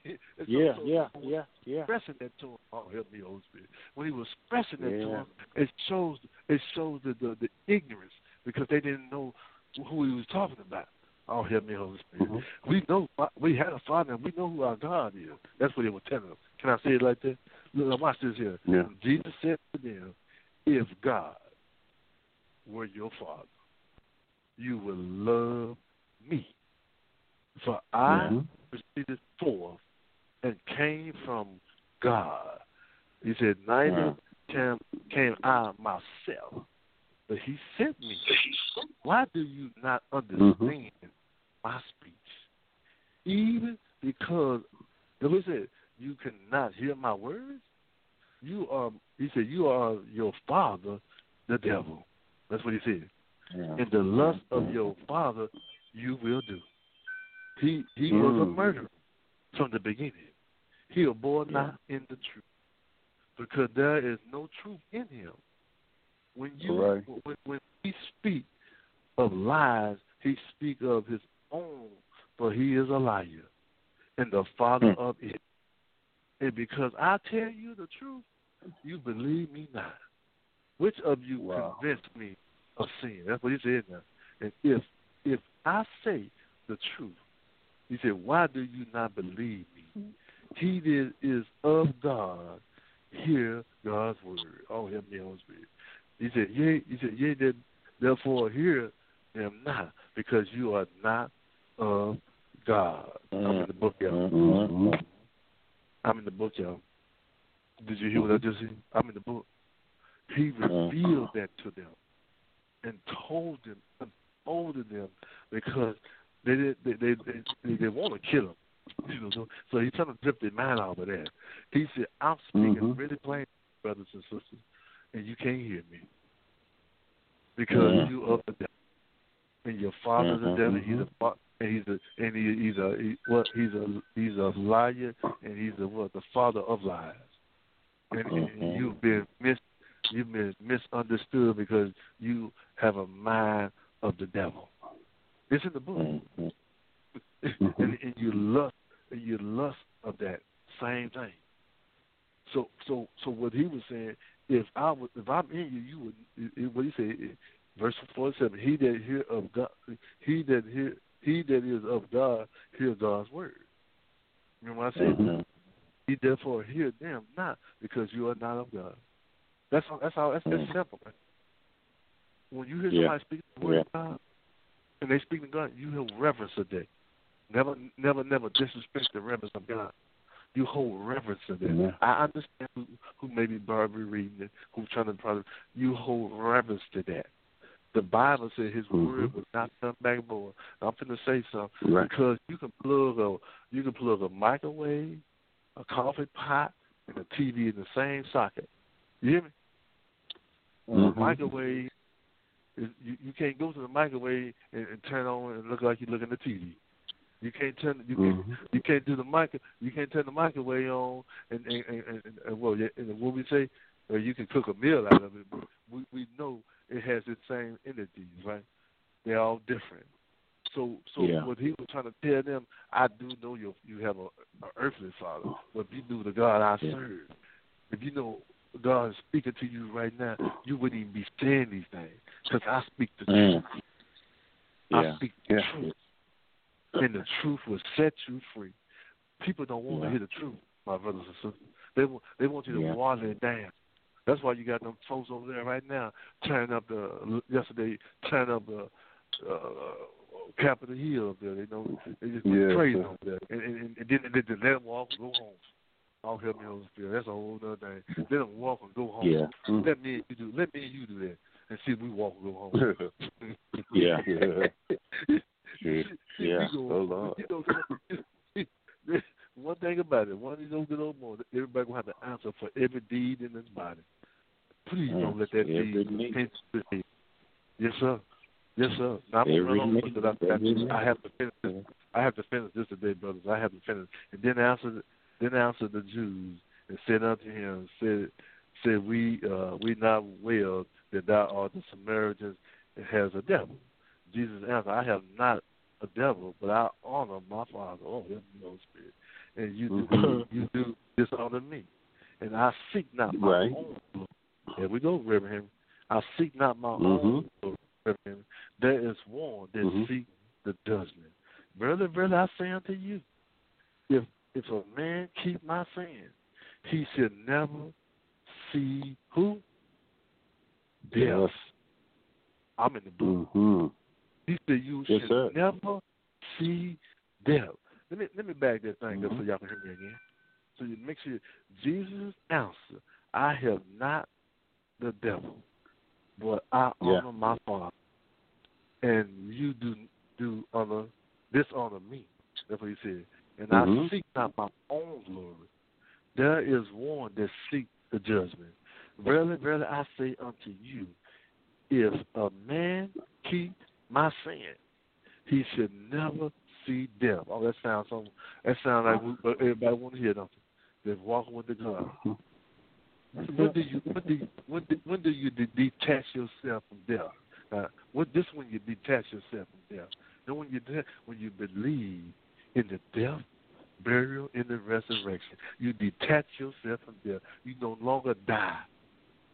Expressing that to him. Oh, help me, Holy Spirit. When he was expressing that to him, it shows the ignorance because they didn't know who he was talking about. Oh, help me, Holy Spirit. We know we had a father, and we know who our God is. That's what they were telling them. Can I say it like that? Look, watch this here. Yeah. Jesus said to them, "If God were your father, you will love me. For I proceeded forth and came from God." He said, "Neither came I myself, but he sent me. Why do you not understand my speech? Even because," he said, "you cannot hear my words? He said, you are your father, the devil." That's what he said. And the lust of your father you will do. He was a murderer from the beginning. He abode not in the truth, because there is no truth in him. When he speak of lies, he speak of his own, for he is a liar and the father of it. And because I tell you the truth, you believe me not. Which of you convinced me of sin? That's what he said now. And if I say the truth, he said, why do you not believe me? He that is of God, hear God's word. Oh, help me, Holy Spirit. He said, yea, that therefore hear them not, because you are not of God. I'm in the book, y'all. I'm in the book, y'all. Did you hear what I just said? I'm in the book. He revealed that to them and told them, unfolded them, because they want to kill him. You know, so he's trying to drip their mind out of that. He said, I'm speaking really plain, brothers and sisters, and you can't hear me, because you are the devil, and your father's the devil. He's a liar, and he's the father of lies. And you've been misunderstood because you have a mind of the devil. It's in the book. And you lust of that same thing. So what he was saying, if I'm in you, you would. What he said, verse 47. He that is of God, hear God's word. Remember what I said? He therefore hear them not, because you are not of God. That's simple, man. When you hear somebody speak the word of God, and they speak to God, you have reverence of that. Never disrespect the reverence of God. You hold reverence of that. I understand who may be Barbary reading it, who's trying to you hold reverence to that. The Bible said His word will not come back void. I'm going to say something, because you can plug a microwave, a coffee pot, and a TV in the same socket. You hear me? A microwave. You can't go to the microwave and turn on and look like you're looking at the TV. You can't turn you can't turn the microwave on and what we say, you can cook a meal out of it, but we know it has its same energies, right? They're all different. So what he was trying to tell them, I do know you have an earthly father, but if you knew the God I serve, if you know God is speaking to you right now, you wouldn't even be saying these things, because I speak the truth. I speak the truth, and the truth will set you free. People don't want to hear the truth, my brothers and sisters. They want you to water it down. That's why you got them folks over there right now turn up the Capitol Hill up there. They just crazy over there, and then they just let them walk and go home. I'll help me, Holy Spirit. That's a whole other thing. Let them walk and go home. Let me and you do that, and see if we walk and go home. One thing about it, one of these good old mornings, everybody gonna have to answer for every deed in this body. Please don't let that deed pinch the head. Yes, sir. Yes, sir. Now, I'm gonna run on because I have to finish this. I have to finish this today, brothers. I have to finish, and then answer the Jews and said unto him, said we not well that thou art the Samaritans and has a devil. Jesus answered, I have not a devil, but I honor my Father. Oh, help me, Holy Spirit. And you do dishonor me. And I seek not my own glory. There we go, Reverend Henry. I seek not my own glory, Reverend Henry. There is one that seek the judgment. Brother, I say unto you, if a man keep my saying, he should never see who? Death. I'm in the book. He said you should never see death. Let me back that thing up so y'all can hear me again. So you make sure Jesus' answer, I have not the devil, but I honor my Father. And you dishonor me. That's what he said. And I seek not my own glory. There is one that seeks the judgment. Verily, I say unto you, if a man keep my saying, he should never see death. Oh, that sounds like everybody want to hear something. They're walking with the God. When do you detach yourself from death? This when you detach yourself from death. Then when you believe in the death, burial, and the resurrection, you detach yourself from death. You no longer die.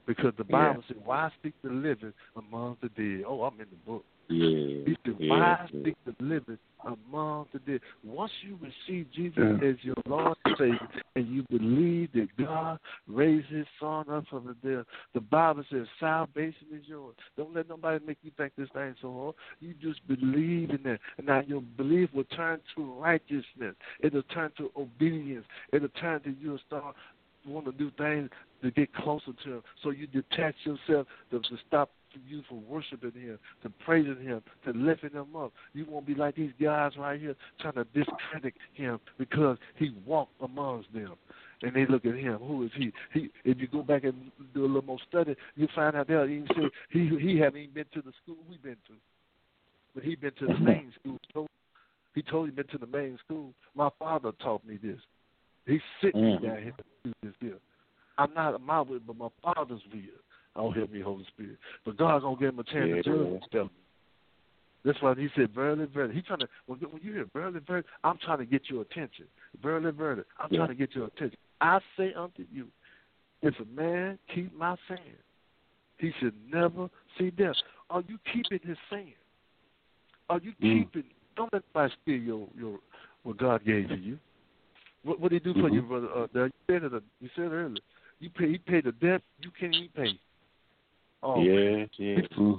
Because the Bible said, why seek the living among the dead? Oh, I'm in the book. Yeah. He said, why seek the living among the dead? Once you receive Jesus as your Lord and Savior, and you believe that God raised his son up from the dead, the Bible says salvation is yours. Don't let nobody make you think this thing's so hard. You just believe in that. And now your belief will turn to righteousness. It'll turn to obedience. It'll turn to you start want to do things to get closer to him. So you detach yourself to stop you from worshiping him, to praising him, to lifting him up. You won't be like these guys right here trying to discredit him because he walked amongst them. And they look at him. Who is he? If you go back and do a little more study, you find out there he said he haven't even been to the school we've been to. But he been to the main school. He told you been to the main school. My father taught me this. He's sitting down here to do this deal. I'm not my will, but my Father's will. Oh, help me, Holy Spirit. But God's going to give him a chance to judge. That's why he said, verily, verily. He's trying to, when you hear verily, verily, I'm trying to get your attention. Verily, verily, I'm trying to get your attention. I say unto you, if a man keep my saying, he should never see death. Are you keeping his saying? Are you keeping, don't let anybody steal your what God gave to you. What did he do for you, brother? You said it earlier. He paid the debt you can't even pay. Oh, yes. He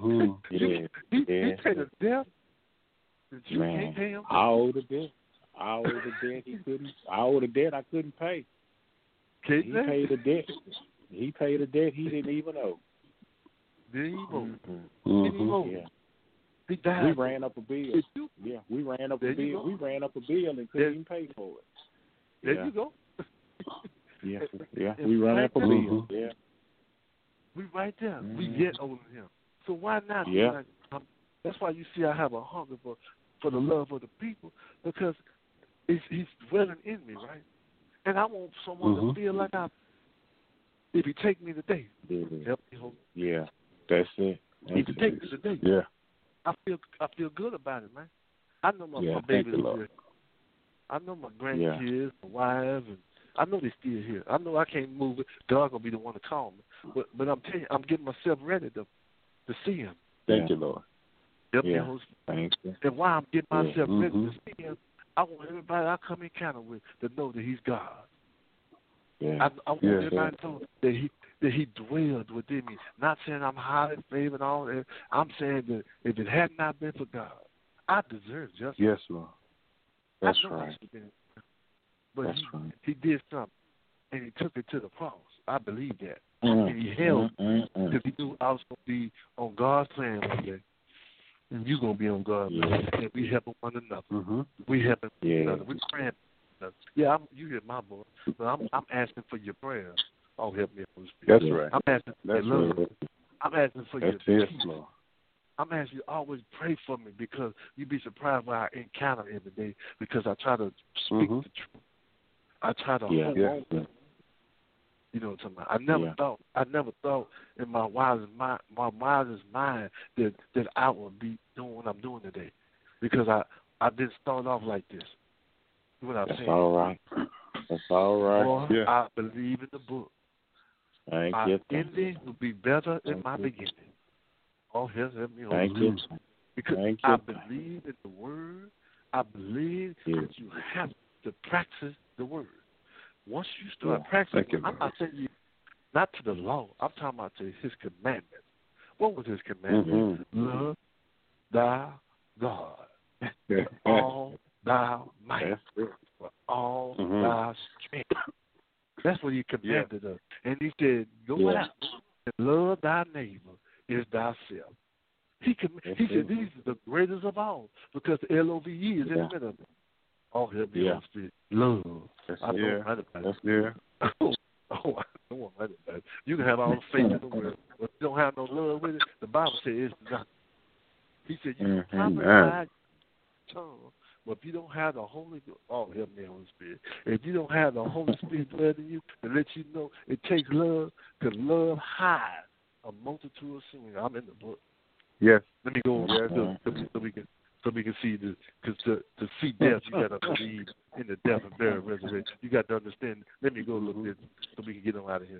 paid the debt that you can't pay him. I owe the debt. I owe the debt I couldn't pay. He paid the debt. He paid a debt he didn't even owe. Didn't even owe. Yeah. He died. We ran up a bill. Yeah, we ran up a bill. We ran up a bill and couldn't even pay for it. There you go. Yeah. We run up a bill. Yeah. We right there. We get over him. So why not? Yeah. That's why you see I have a hunger for the love of the people, because he's dwelling in me, right? And I want someone to feel like if he take me today, help me hold. Yeah, that's it. If he take me today, I feel good about it, man. I know my baby is here. I know my grandkids, my wife, and I know they're still here. I know I can't move it. God gonna be the one to call me. But I'm telling you, I'm getting myself ready to see him. Thank you, Lord. Help me, Holy Spirit. Thank you. And while I'm getting myself ready to see him, I want everybody I come encounter with to know that he's God. Yeah. I want everybody to know that he dwells within me. Not saying I'm highly favored and all that. I'm saying that if it had not been for God, I deserve justice. Yes, Lord. That's right. But right. he did something, and he took it to the cross. I believe that. And he held because he knew I was going to be on God's plan one day. And you're going to be on God's plan. And we helping one another. We helping one another. We praying for another. Yeah, you hear my voice. But I'm asking for your prayers. Oh, help me, Holy Spirit. That's right. I'm asking for your love. I'm asking for your peace. Lord. I'm asking you to always pray for me, because you'd be surprised what I encounter every day, because I try to speak the truth. I try to hold on. You know what I'm talking about? I never thought in my wisest mind that I would be doing what I'm doing today, because I didn't start off like this. You know what I'm saying? All right. That's all right. Boy, I believe in the book. My ending will be better than my beginning. Oh, help me. Thank you. Because I believe in the word. I believe that you have to practice the word. Once you start practicing, I'm not saying you, not to the law. I'm talking about to his commandments. What was his commandment? Love thy God. All thy might. For all thy strength. That's what he commanded us. And he said, go out and love thy neighbor is thyself. He said these are the greatest of all, because the LOVE is in the middle of it. Oh, help me, Holy Spirit. Love. I don't write about it. I don't write about it. You can have all the faith in the world, but if you don't have no love with it, the Bible says it's nothing. He said you can prophesy tongue, but if you don't have the Holy Ghost, oh, help me, Holy Spirit. If you don't have the Holy Spirit dwelling in you to let you know it takes love, because love hides a multitude of sins. I'm in the book. Yes. Let me go over there so we can see because to see death, you got to believe in the death and burial and resurrection. You got to understand. Let me go a little bit so we can get on out of here.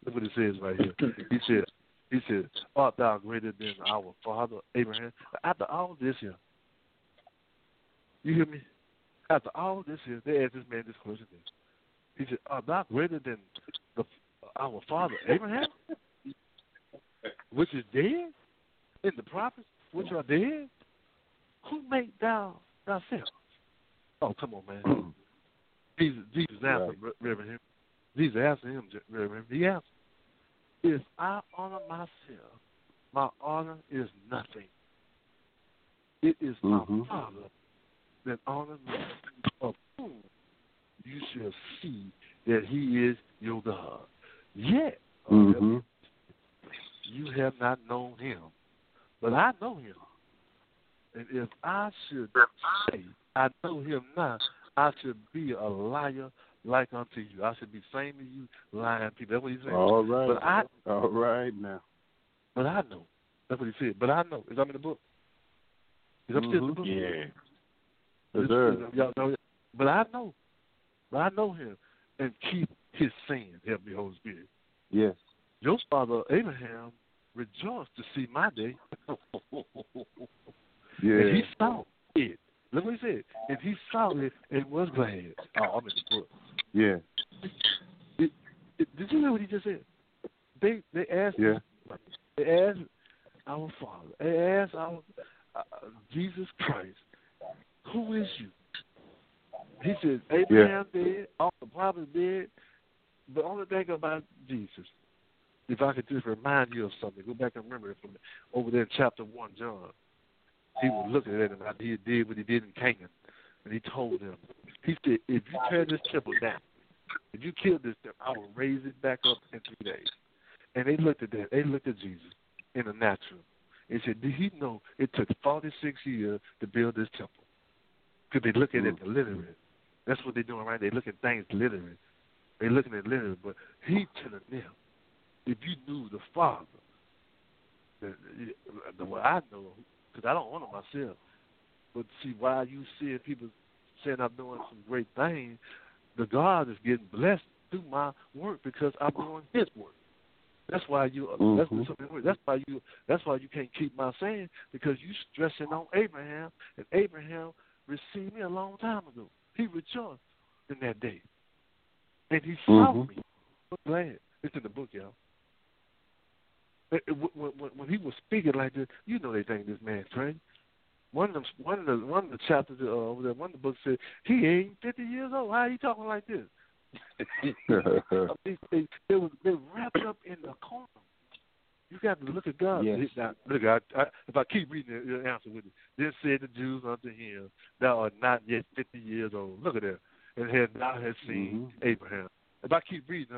Look what it says right here. He said, art thou greater than our father Abraham? After all this here, you hear me? After all this here, they asked this man this question. He said, art thou greater than our father Abraham, which is dead, in the prophets, which are dead? Who made thou thyself? Oh, come on, man. Jesus answered, Reverend him. Jesus answered him, Reverend. He answered, if I honor myself, my honor is nothing. It is my Father that honors me, of whom you shall see that he is your God. Yet, you have not known him, but I know him. And if I should say I know him not, I should be a liar like unto you. I should be saying to you, lying people. That's what he's saying. All right. But all right now. But I know. That's what he said. But I know. Is that in the book? Is that in the book? Yeah. Y'all know. But I know. But I know him and keep his saying. Help me, Holy Spirit. Yes. Your father Abraham rejoiced to see my day. Yeah. And he saw it. Look what he said. And he saw it and was glad. Oh, I'm in the book. Yeah. Did you hear what he just said? They asked. Yeah. They asked our Father. They asked our Jesus Christ, who is you? He said, Abraham dead, all the prophets dead. The only thing about Jesus, if I could just remind you of something, go back and remember it from over there in chapter 1, John. He was looking at him after he did what he did in Canaan. And he told them, he said, if you tear this temple down, if you kill this temple, I will raise it back up in 3 days. And they looked at that. They looked at Jesus in the natural. He said, did he know it took 46 years to build this temple? Because they look at it literally. That's what they're doing, right? They look at things literally. They're looking at literally. But he telling them, if you knew the Father, the way I know, because I don't honor myself, but see, while you see people saying I'm doing some great things, the God is getting blessed through my work because I'm doing his work. That's why you. That's why you can't keep my saying, because you stressing on Abraham, and Abraham received me a long time ago. He rejoiced in that day, and he saw me. I'm glad. It's in the book, y'all. When he was speaking like this, you know they think this man's crazy. One of the chapters over there, one of the books said he ain't 50 years old. How are you talking like this? they wrapped up in the corner. You got to look at God. Yes. Now, look, if I keep reading it, you'll answer with it. Then said the Jews unto him, thou art not yet 50 years old. Look at that. And thou hast seen Abraham. If I keep reading,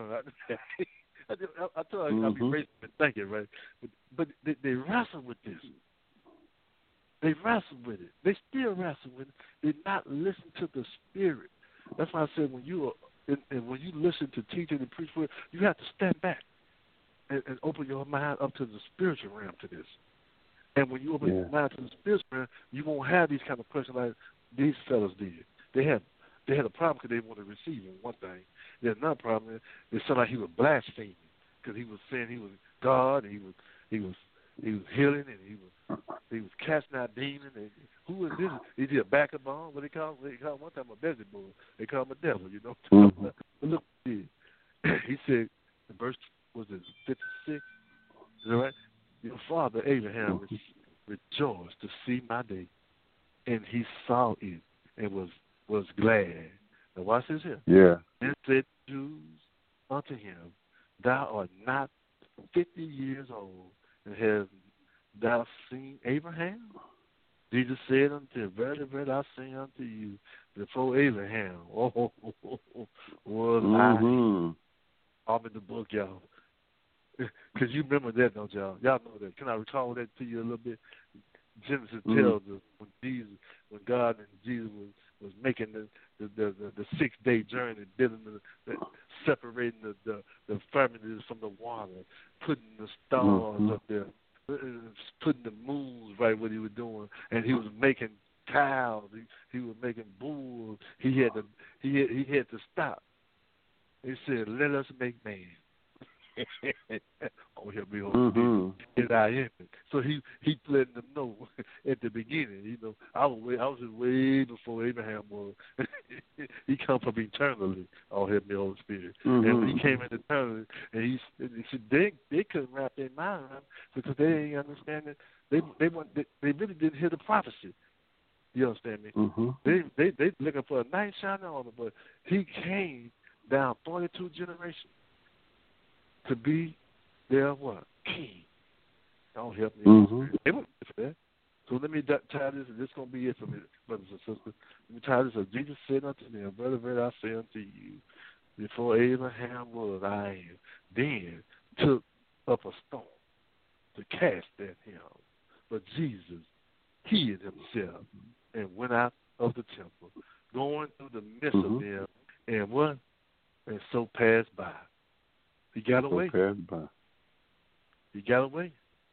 I told you I'll be racing and thinking, right? But they wrestle with this. They wrestle with it. They still wrestle with it. They not listen to the Spirit. That's why I said when you listen to teaching and preach, you have to stand back and open your mind up to the spiritual realm to this. And when you open your mind to the spiritual realm, you won't have these kind of questions like these fellas did. They had a problem because they wanted to receive him, one thing. There's another problem. It sounded like he was blaspheming because he was saying he was God, and he was healing, and he was casting out demons. And who is this? Is he a backup bomb? What they call him one time a Beelzebub. They call him a devil, you know. But look what he did. He said in verse 56, is that right? Your father Abraham rejoiced to see my day, and he saw it and was glad. Now watch this here. Yeah. Then said Jews unto him, thou art not 50 years old, and hast thou seen Abraham? Jesus said unto him, verily, verily, I say unto you, before Abraham was I. I'm in the book, y'all. Because you remember that, don't y'all? Y'all know that. Can I recall that to you a little bit? Genesis tells us when God and Jesus was making the 6-day journey, building separating the firmament from the water, putting the stars up there, putting the moons right what he was doing, and he was making cows, he was making bulls. He had to stop. He said, "Let us make man." Oh, help me, Holy Spirit. And I am it. So he letting them know at the beginning. You know, I was just way before Abraham was. He come from eternally. Oh, help me, Holy Spirit. And when he came in eternally, and he said they couldn't wrap their mind around because they didn't understand it. They really didn't hear the prophecy. You understand me? They looking for a nice shining armor, but he came down 42 generations to be their what? King. Don't help me. They were for that. So let me tie this. This is going to be it for me, brothers and sisters. Let me tie this up. Jesus said unto them, Brother, I say unto you, before Abraham was, I am. Then took up a stone to cast at him. But Jesus hid himself and went out of the temple, going through the midst of them, and what? And so passed by. He got away. He got away.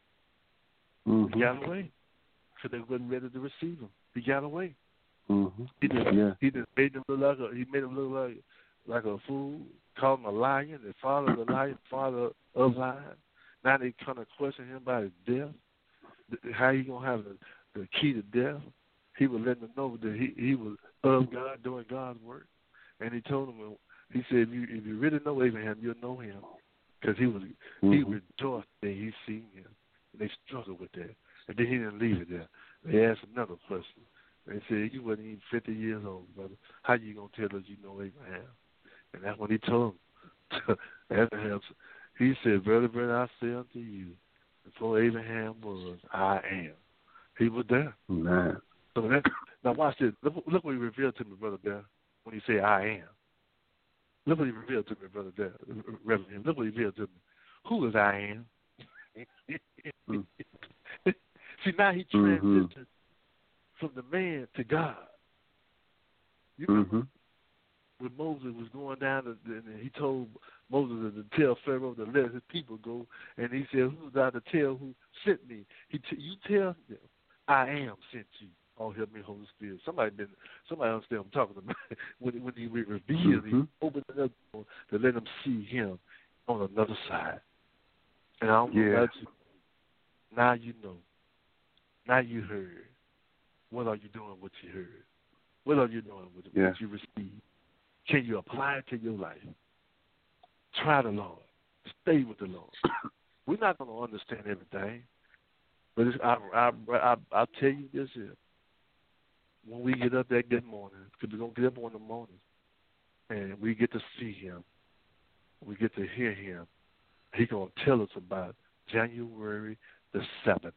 He got away. Because they wasn't ready to receive him. He got away. He just made him look like a fool, called him a lion, and father of the lion, father of lions. Now they kind of question him about his death. How he gonna have the key to death? He was letting them know that he was of God, doing God's work. And he told them, he said, if you really know Abraham, you'll know him, because he rejoiced that he seen him. And they struggled with that. And then he didn't leave it there. They asked another question. They said, you wasn't even 50 years old, brother. How you going to tell us you know Abraham? And that's what he told him. Abraham, he said, brother, I say unto you, before Abraham was, I am. He was there. Man. So now watch this. Look what he revealed to me, Brother Bear, when he said, I am. Look what he revealed to me, Brother Bear. Reverend. Look what he revealed to me. Who is I am? See, now he transitioned from the man to God. You remember when Moses was going down, and he told Moses to tell Pharaoh to let his people go, and he said, who's thou to tell who sent me? You tell them, I am sent you. Oh, help me, Holy Spirit. Somebody understand what I'm talking about. when he revealed, he opened it up to let them see him on another side. And I don't know about you. Now you know. Now you heard. What are you doing with what you heard? What are you doing with what you received? Can you apply it to your life? Try the Lord. Stay with the Lord. We're not going to understand everything, but I'll tell you this here. When we get up that good morning, because we're going to get up in the morning, and we get to see him, we get to hear him, he's going to tell us about January the 7th,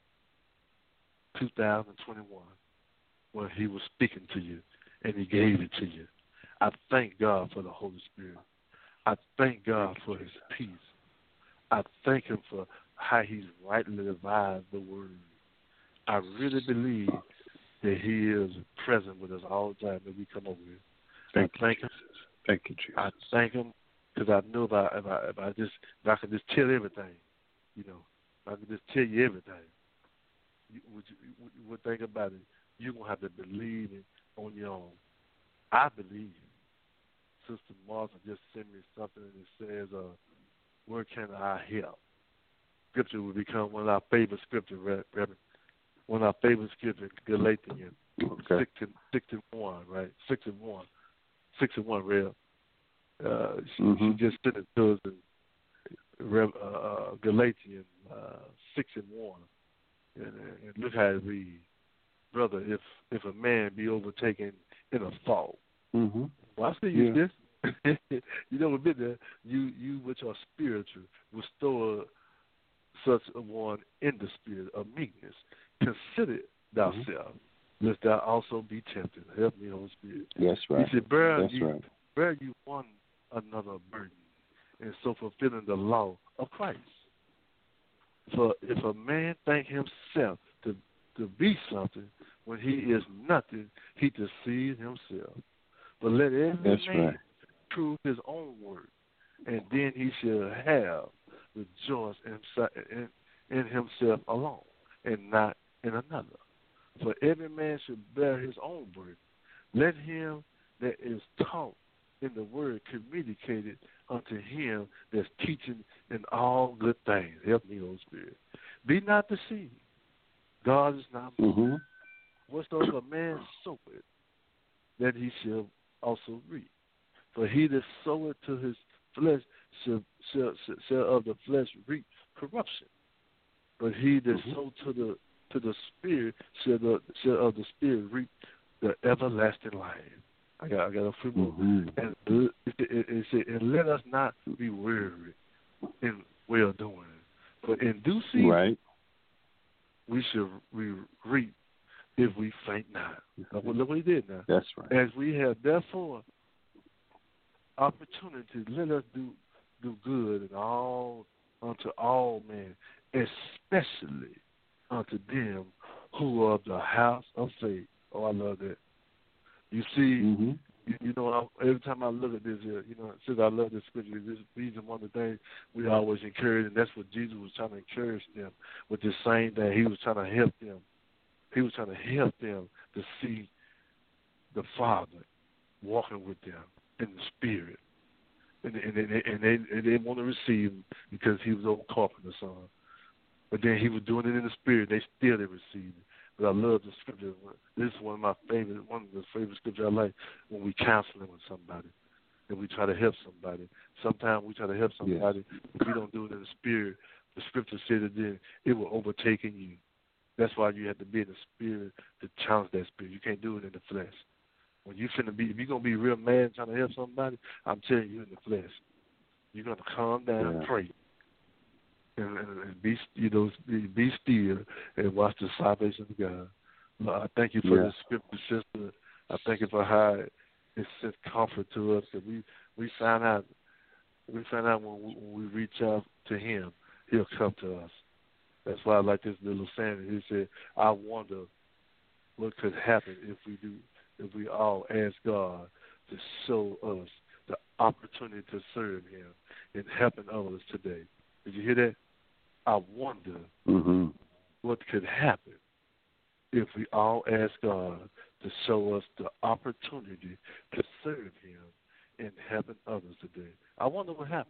2021, when he was speaking to you, and he gave it to you. I thank God for the Holy Spirit. I thank God for his peace. I thank him for how he's rightly divided the word. I really believe that he is present with us all the time that we come over here. Thank you, Jesus. I thank him because I know if I could just tell everything, if I could just tell you everything, you would think about it. You're going to have to believe it on your own. I believe. Sister Martha just sent me something and it says, where can I help? Scripture will become one of our favorite scriptures, Reverend. One of our favorite scriptures, Galatians 6:1, right? 6:1. 6:1, Rev. She just sent it to us in Galatians 6:1. And look how it reads. Brother, if a man be overtaken in a fault. Well, I still use this. You never been there. You which are spiritual, restore such a one in the spirit of meekness. Consider thyself, lest thou also be tempted. Help me, Holy Spirit. That's right. He said, bear you one another burden, and so fulfilling the law of Christ. For if a man think himself to be something when he is nothing, he deceives himself. But let every man prove his own work, and then he shall have rejoice in himself alone, and not in another. For every man should bear his own burden. Let him that is taught in the word communicated unto him that's teaching in all good things. Help me, Holy Spirit. Be not deceived. God is not moved. Mm-hmm. Whatsoever a man soweth, that he shall also reap. For he that soweth to his flesh shall of the flesh reap corruption. But he that sow to the Spirit shall of the Spirit reap the everlasting life. I got a few more. And it said, and let us not be weary in well doing, but in due season we shall reap if we faint not. Look what he did now. That's right. As we have therefore opportunity, let us do good and all unto all men, especially unto them who are of the house of faith. Oh, I love that. You see, you know, every time I look at this, since I love this scripture, these are one of the things we always encourage, and that's what Jesus was trying to encourage them with this same thing. He was trying to help them. He was trying to help them to see the Father walking with them in the Spirit. And they didn't want to receive him because he was old carpenter's son. But then he was doing it in the Spirit. They still didn't receive it. But I love the scripture. This is one of the favorite scriptures I like when we counseling with somebody and we try to help somebody. Sometimes we try to help somebody. If we don't do it in the Spirit, the scripture said that then it will overtake in you. That's why you have to be in the Spirit to challenge that Spirit. You can't do it in the flesh. When if you're going to be real mad trying to help somebody, I'm telling you in the flesh. You're going to calm down and pray. And be still and watch the salvation of God. Lord, I thank you for this scripture, sister. I thank you for how it sends comfort to us that we find out when we reach out to him, he'll come to us. That's why I like this little saying. He said, I wonder what could happen if we all ask God to show us the opportunity to serve him in helping others today. Did you hear that? I wonder what could happen if we all ask God to show us the opportunity to serve him in helping others today. I wonder what happened.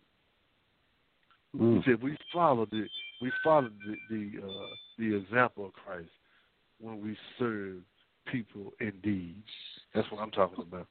He said we followed the example of Christ when we serve people in deeds. That's what I'm talking about.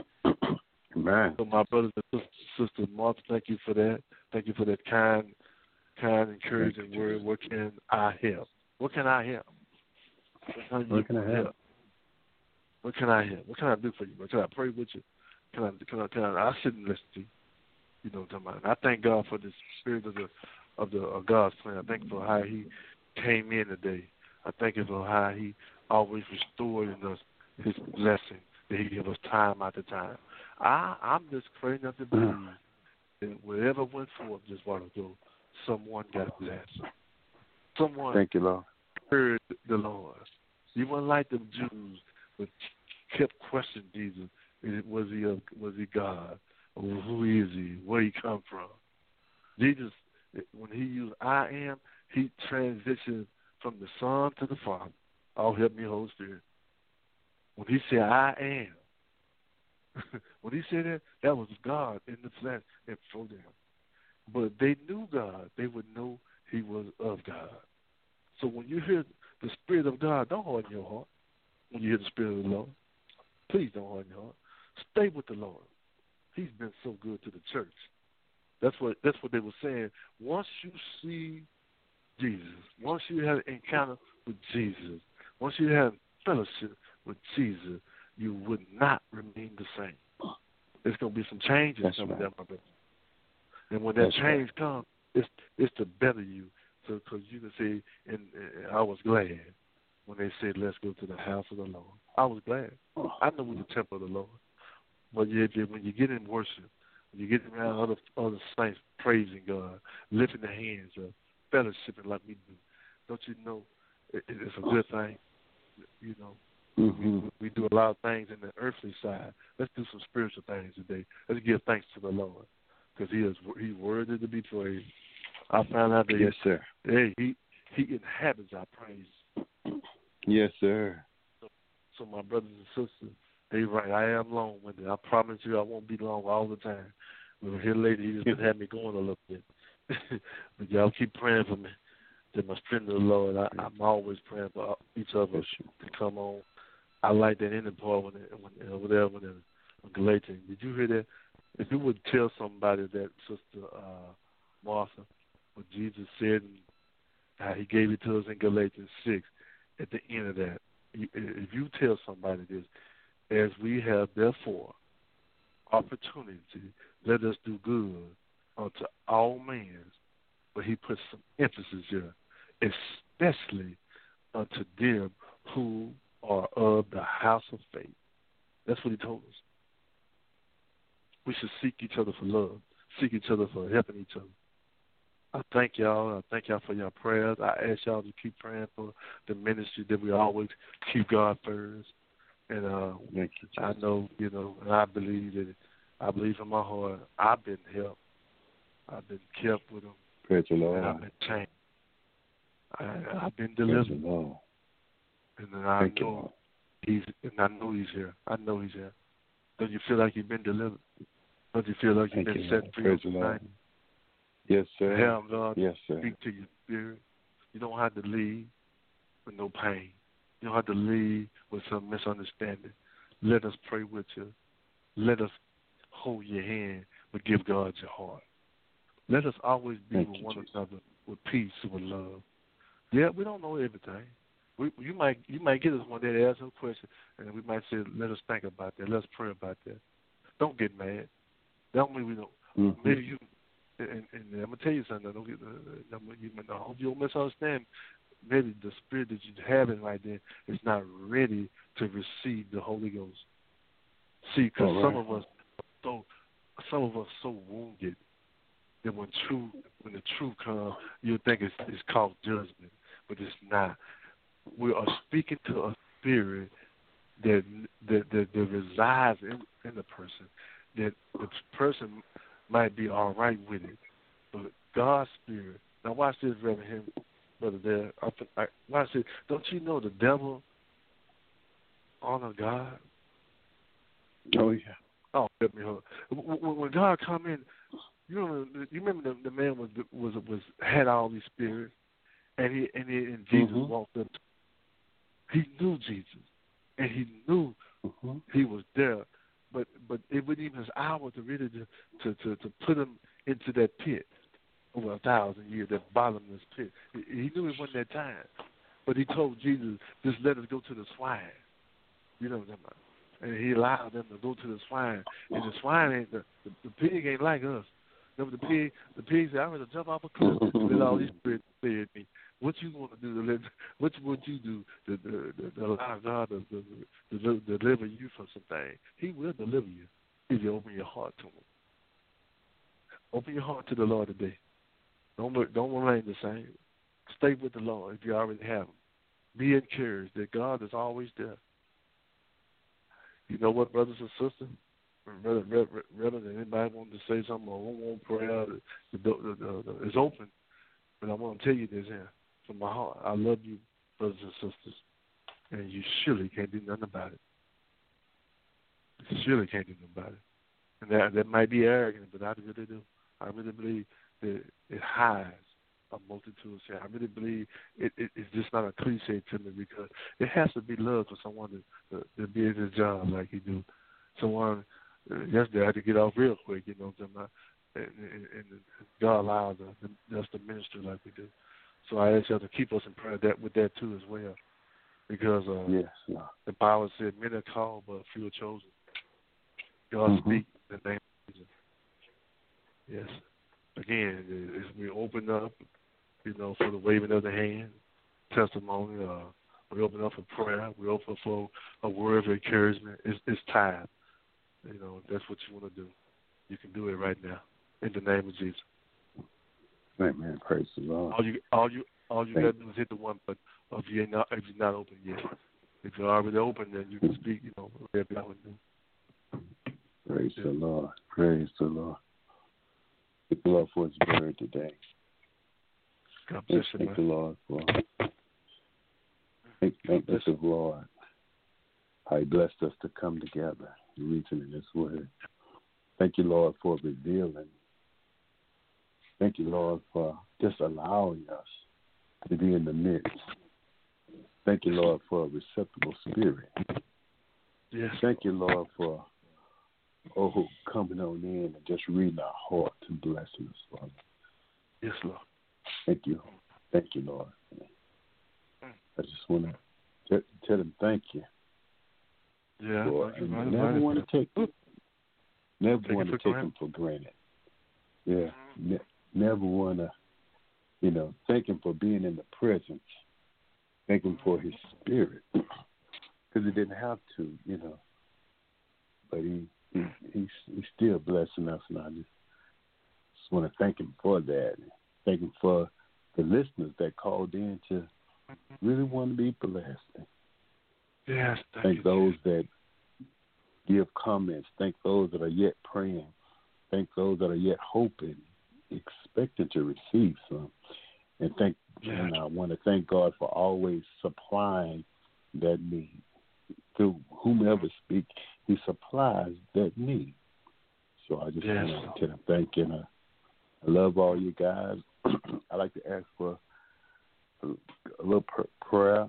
Man. So my brothers and sisters, Martha, thank you for that. Thank you for that kind, encouraging word. What can I help? What can I help? What can I help? What can I help? What can I do for you? Can I pray with you? Can I sit and listen to you? You know what I'm talking about. I thank God for the spirit of God's plan. I thank you for how he came in today. I thank you for how he always restored in us his blessing that he gave us time after time. I'm just praying enough to believe that whatever went forth just a while ago, someone got blessed. Someone thank you, Lord. Heard the Lord. You weren't like them Jews but kept questioning Jesus. Was he God? Or who is he? Where he come from? Jesus, when he used I am, he transitioned from the Son to the Father. Oh, help me, Holy Spirit. When he said I am, when he said that was God in the flesh and for them. But they knew God. They would know he was of God. So when you hear the Spirit of God, don't harden your heart. When you hear the Spirit of the Lord, please don't harden your heart. Stay with the Lord. He's been so good to the church. That's what they were saying. Once you see Jesus, once you have an encounter with Jesus, once you have fellowship with Jesus, you would not remain the same. There's going to be some changes coming down, my brother. And when that change comes, it's to better you. So, because you can say, and I was glad when they said, let's go to the house of the Lord. I was glad. I know we're the temple of the Lord. But when you get in worship, when you get around other saints praising God, lifting their hands up, fellowshipping like we do, don't you know it's a good thing? You know, we do a lot of things in the earthly side. Let's do some spiritual things today. Let's give thanks to the Lord because he's worthy to be praised. I found out that yes, sir. Hey, he inhabits our praise. Yes, sir. So my brothers and sisters, You're right. I am long-winded. I promise you I won't be long all the time. But here lately, he just had me going a little bit. But y'all keep praying for me. That my strength of the Lord. I'm always praying for each of us to come on. I like that ending part when Galatians. Did you hear that? If you would tell somebody that, Sister Martha, what Jesus said and how he gave it to us in Galatians 6, at the end of that, if you tell somebody this, as we have therefore opportunity, let us do good unto all men. But he puts some emphasis here, especially unto them who are of the house of faith. That's what he told us. We should seek each other for love, seek each other for helping each other. I thank y'all. I thank y'all for your prayers. I ask y'all to keep praying for the ministry, that we always keep God first. And I know, and I believe in my heart, I've been helped. I've been kept with him. Praise the Lord. And I've been changed. I've been delivered. Praise the Lord. And then I know he's here. I know he's here. Don't you feel like you've been delivered? Don't you feel like you've been set free? Praise the Lord. Yes, sir. Hell, God, yes, sir. Speak to your spirit. You don't have to leave with no pain. You don't have to leave with some misunderstanding. Let us pray with you. Let us hold your hand, but give God your heart. Let us always be with one another with peace and with love. Yeah, we don't know everything. You might get us one day to ask a question, and we might say, let us think about that. Let's pray about that. Don't get mad. That mean we don't. Mm-hmm. Maybe you, and I'm going to tell you something. I hope you don't misunderstand. Maybe the spirit that you're having right there is not ready to receive the Holy Ghost. See, because some of us so wounded that when the truth comes, you'll think it's called judgment, but it's not. We are speaking to a spirit that resides in the person, that the person might be all right with it, but God's spirit. Now watch this, Reverend Henry, brother there. Watch this. Don't you know the devil honor God? Oh yeah. Oh, let me hold. When God come in, you remember the man had all these spirits, and Jesus walked up. He knew Jesus, and he knew he was there, but it wasn't even his hour to really to put him into that pit over 1,000 years, that bottomless pit. He knew it wasn't that time, but he told Jesus, just let us go to the swine. You know what I'm talking about? And he allowed them to go to the swine, and the swine ain't the pig ain't like us. Remember the pig said, I'm going to jump off a cliff with all these spirits fed me. What you want to do what would you do to allow God to deliver you from some things? He will deliver you if you open your heart to him. Open your heart to the Lord today. Don't remain the same. Stay with the Lord if you already have him. Be encouraged that God is always there. You know what, brothers and sisters? Rather than anybody wanting to say something or want prayer, it's open. But I want to tell you this here from my heart. I love you, brothers and sisters, and you surely can't do nothing about it. You surely can't do nothing about it. And that might be arrogant, but I really do. I really believe that it hides a multitude of sin. I really believe it's just not a cliche to me, because it has to be love for someone to be at his job like he do. Someone yesterday I had to get off real quick, you know what I'm talking about? And God allows us to minister like we do. So I ask y'all to keep us in prayer with that too as well, because the Bible said many are called but few are chosen. God speak in the name of Jesus. Yes. Again, as we open up, for the waving of the hand, testimony, we open up for prayer, we open for a word of encouragement. It's time. If that's what you want to do, you can do it right now in the name of Jesus. Amen. Praise the Lord. All you got to do is hit the one button. If you're not open yet, if you're already open, then you can speak. Whatever y'all would do. Praise the Lord. Praise the Lord. Thank the Lord for his word today. God bless you, thank the Lord for. Thank the Lord how He blessed us to come together and reason in His Word. Thank you, Lord, for revealing. Thank you, Lord, for just allowing us to be in the midst. Thank you, Lord, for a receptible spirit. Yes. Thank you, Lord, for coming on in and just reading our hearts and blessing us, Father. Yes, Lord. Thank you. Thank you, Lord. I just want to tell Him thank you. Yeah. Never want to take Him for granted. Yeah. Never want to, thank Him for being in the presence. Thank Him for His Spirit. Because He didn't have to, but He's still blessing us, and I just want to thank Him for that. Thank Him for the listeners that called in to really want to be blessed. Yes, thank those that give comments. Thank those that are yet praying. Thank those that are yet hoping, expecting to receive some. And I want to thank God for always supplying that need. Through whomever speaks, He supplies that need. So I just want to tell Him thank you. And I love all you guys. I like to ask for a little prayer.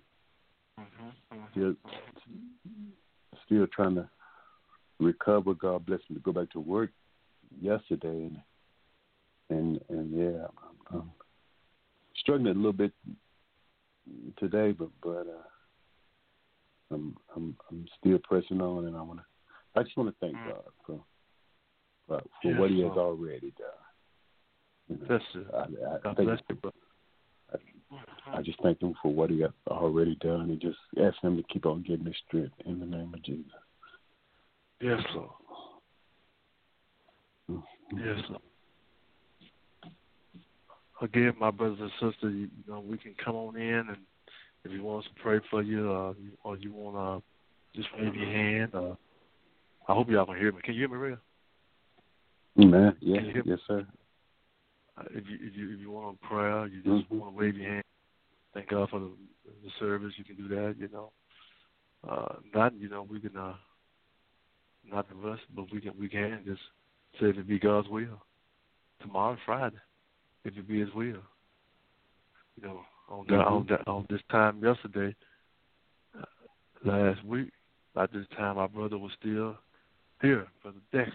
Still trying to recover. God bless me to go back to work yesterday, and I'm struggling a little bit today, but I'm still pressing on, and I just want to thank God for what He has already done. I just thank Him for what He has already done, and just ask Him to keep on giving me strength in the name of Jesus. Yes, Lord. Yes, Lord. Again, my brothers and sisters, we can come on in, and if you want us to pray for you, or you want to just wave your hand, I hope y'all can hear me. Can you hear me, real? Amen. Yeah. Yes, sir. If you want a prayer, you just want to wave your hand. Thank God for the service. You can do that. We can not the rest, but we can just say if it be God's will. Tomorrow, Friday, if it be His will. On this time yesterday, last week, at this time, my brother was still here, Brother Dexter.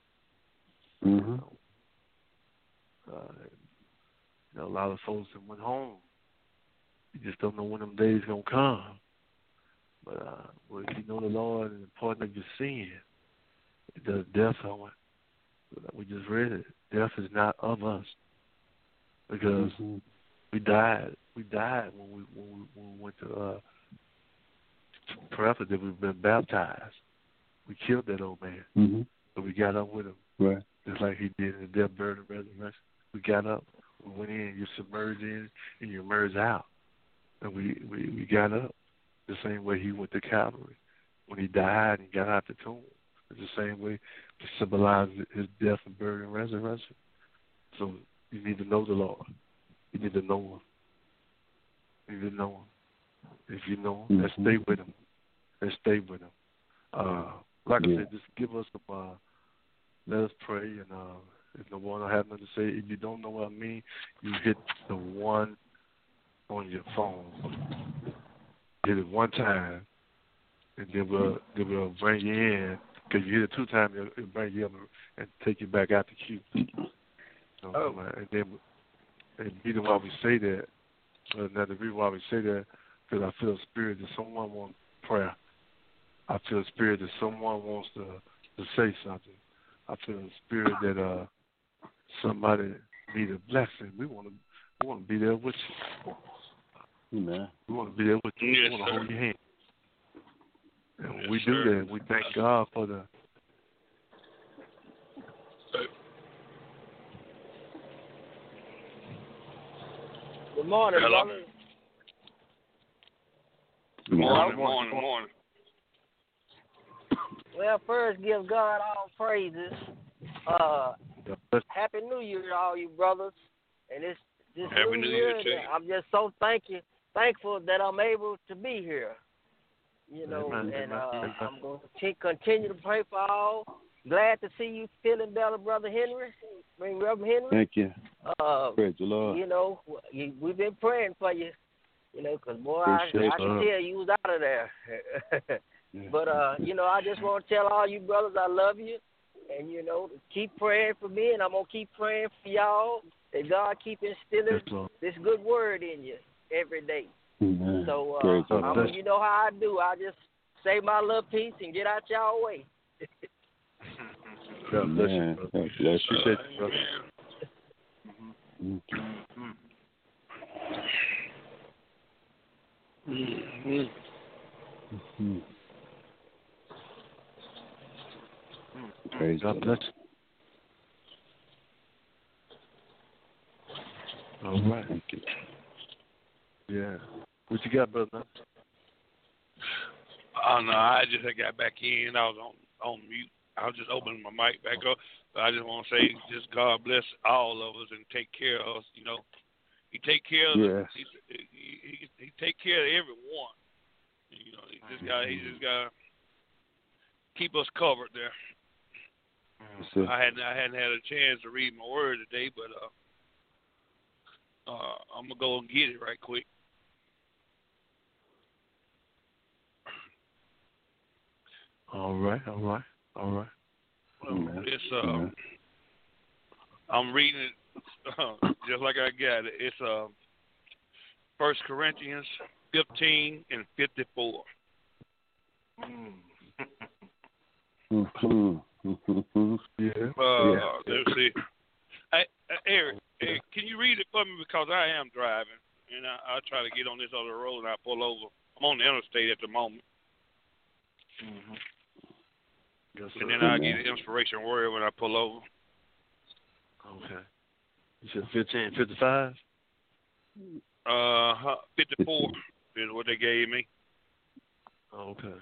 A lot of folks that went home. You just don't know when them days gonna come. But if you know the Lord and the pardon of your sin, it does death on it. We just read it. Death is not of us, because we died. We died when we went to after that we've been baptized. We killed that old man, but we got up with him, right? Just like He did in the death, burial, and resurrection. We got up, we went in. You submerged in, and you emerged out, and we got up the same way He went to Calvary when He died and got out the tomb. It's the same way to symbolize His death and burial and resurrection. So you need to know the Lord. You need to know Him. You need to know Him. If you know Him, then stay with Him. And stay with Him. Like I said, just give us some. Let us pray, and if no one have nothing to say, if you don't know what I mean, you hit the 1 on your phone. Hit it 1 time, and then we'll bring you in. Because you hit it 2 times, it'll bring you up and take you back out the queue. And then, and the reason why we say that, the reason why we say that, because I feel a spirit that someone wants prayer. I feel a spirit that someone wants to say something. I feel a spirit that somebody need a blessing. We want to be there with you. Amen. We want to be there with you. Yes, we want to hold your hand. And when we do that, we thank God for the. Good morning, hello. brother. Morning. Well, first, give God all praises. Happy New Year to all you brothers. And this Happy New Year to you. I'm just so thankful that I'm able to be here. You know, and I'm going to continue to pray for all. Glad to see you feeling better, Brother Henry. Reverend Henry. Thank you. Praise the Lord. You know, we've been praying for you. You know, because, boy, I can tell you was out of there. But, you know, I just want to tell all you brothers I love you. And, you know, keep praying for me, and I'm going to keep praying for y'all that God keep instilling this good word in you every day. Amen. So, you know how I do. I just say my little piece and get out y'all way. God bless you. God bless you. Appreciate you, brother. Praise God bless you. All right. Thank you. Yeah. What you got, brother? Oh, no, I got back in. I was on mute. I was just opening my mic back up. But I just want to say, just God bless all of us and take care of us. You know, He take care of us. He take care of everyone. You know, he just got to keep us covered there. I hadn't had a chance to read my word today, but I'm gonna go and get it right quick. All right. It's I'm reading it just like I got it. It's 1 Corinthians 15 and 54. Let's see. Eric, can you read it for me, because I am driving and I try to get on this other road and I pull over. I'm on the interstate at the moment. Yes, and then I get an inspiration word when I pull over. Okay. You said 15, 55? 54 is what they gave me. Okay.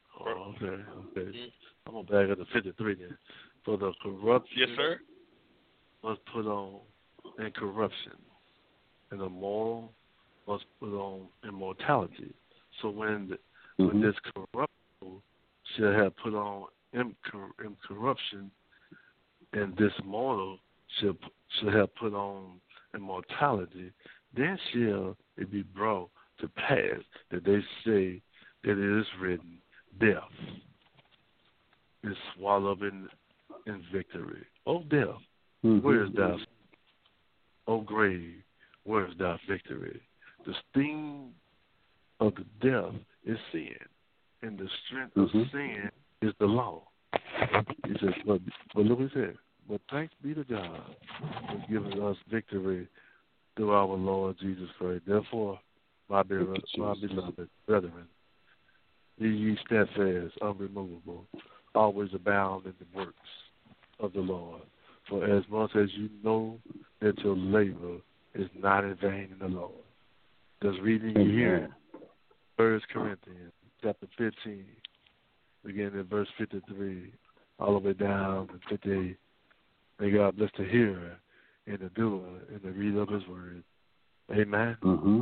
I'm going to back up to 53 then. For the corruption. Yes, sir. Must put on incorruption, and the moral must put on immortality. So when this corruptible shall have put on incorruption, and this mortal shall have put on immortality, then shall it be brought to pass that they say that it is written, death is swallowed in victory. O death, where is thou? O grave, where is thy victory? The sting of the death is sin, and the strength of sin is the law. He says, but look what he said. But thanks be to God for giving us victory through our Lord Jesus Christ. Therefore, my beloved brethren, be ye steadfast, unremovable, always abound in the works of the Lord. For as much as you know that your labor is not in vain in the Lord. Just reading you here, 1 Corinthians chapter 15, beginning at verse 53, all the way down to 58. May God bless the hearer and the doer and the reader of his word. Amen.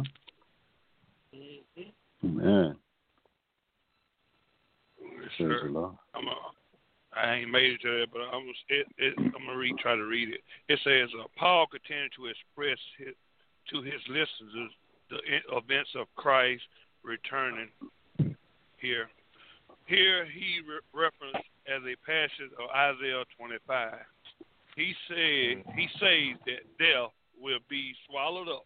Amen. Sure. I ain't made it to it, but I'm gonna try to read it. It says, Paul continued to express to his listeners the events of Christ returning here. Here he referenced as a passage of Isaiah 25. He says that death will be swallowed up.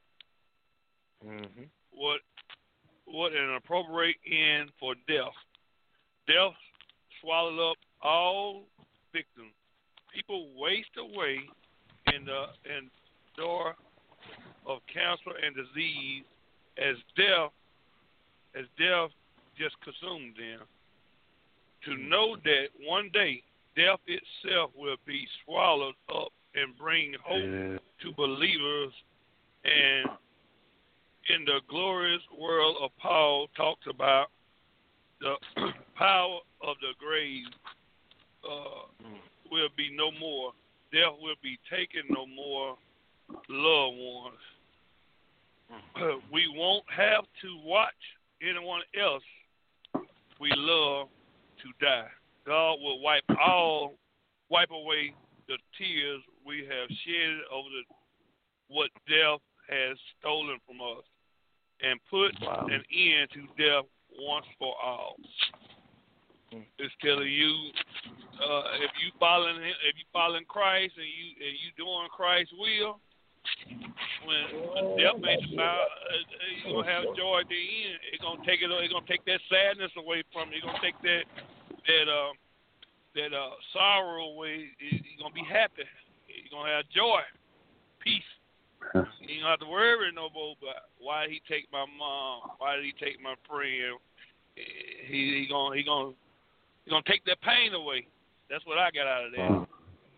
What an appropriate end for death. Death swallowed up all victims. People waste away in the door of cancer and disease as death just consumed them. To know that one day death itself will be swallowed up and bring hope to believers, and in the glorious world of Paul talks about the power of the grave will be no more. Death will be taken no more. Loved ones. We won't have to watch anyone else we love to die. God will wipe away the tears we have shed over what death has stolen from us, and put an end to death once for all. It's telling you, if you following Christ and you doing Christ's will, when death may decide, you're gonna have joy at the end. It's gonna take that sadness away from you. It's gonna take that sorrow away. You're gonna be happy. You're gonna have joy, peace. You don't have to worry no more about why did he take my mom, why did he take my friend. He gonna take that pain away. That's what I got out of that.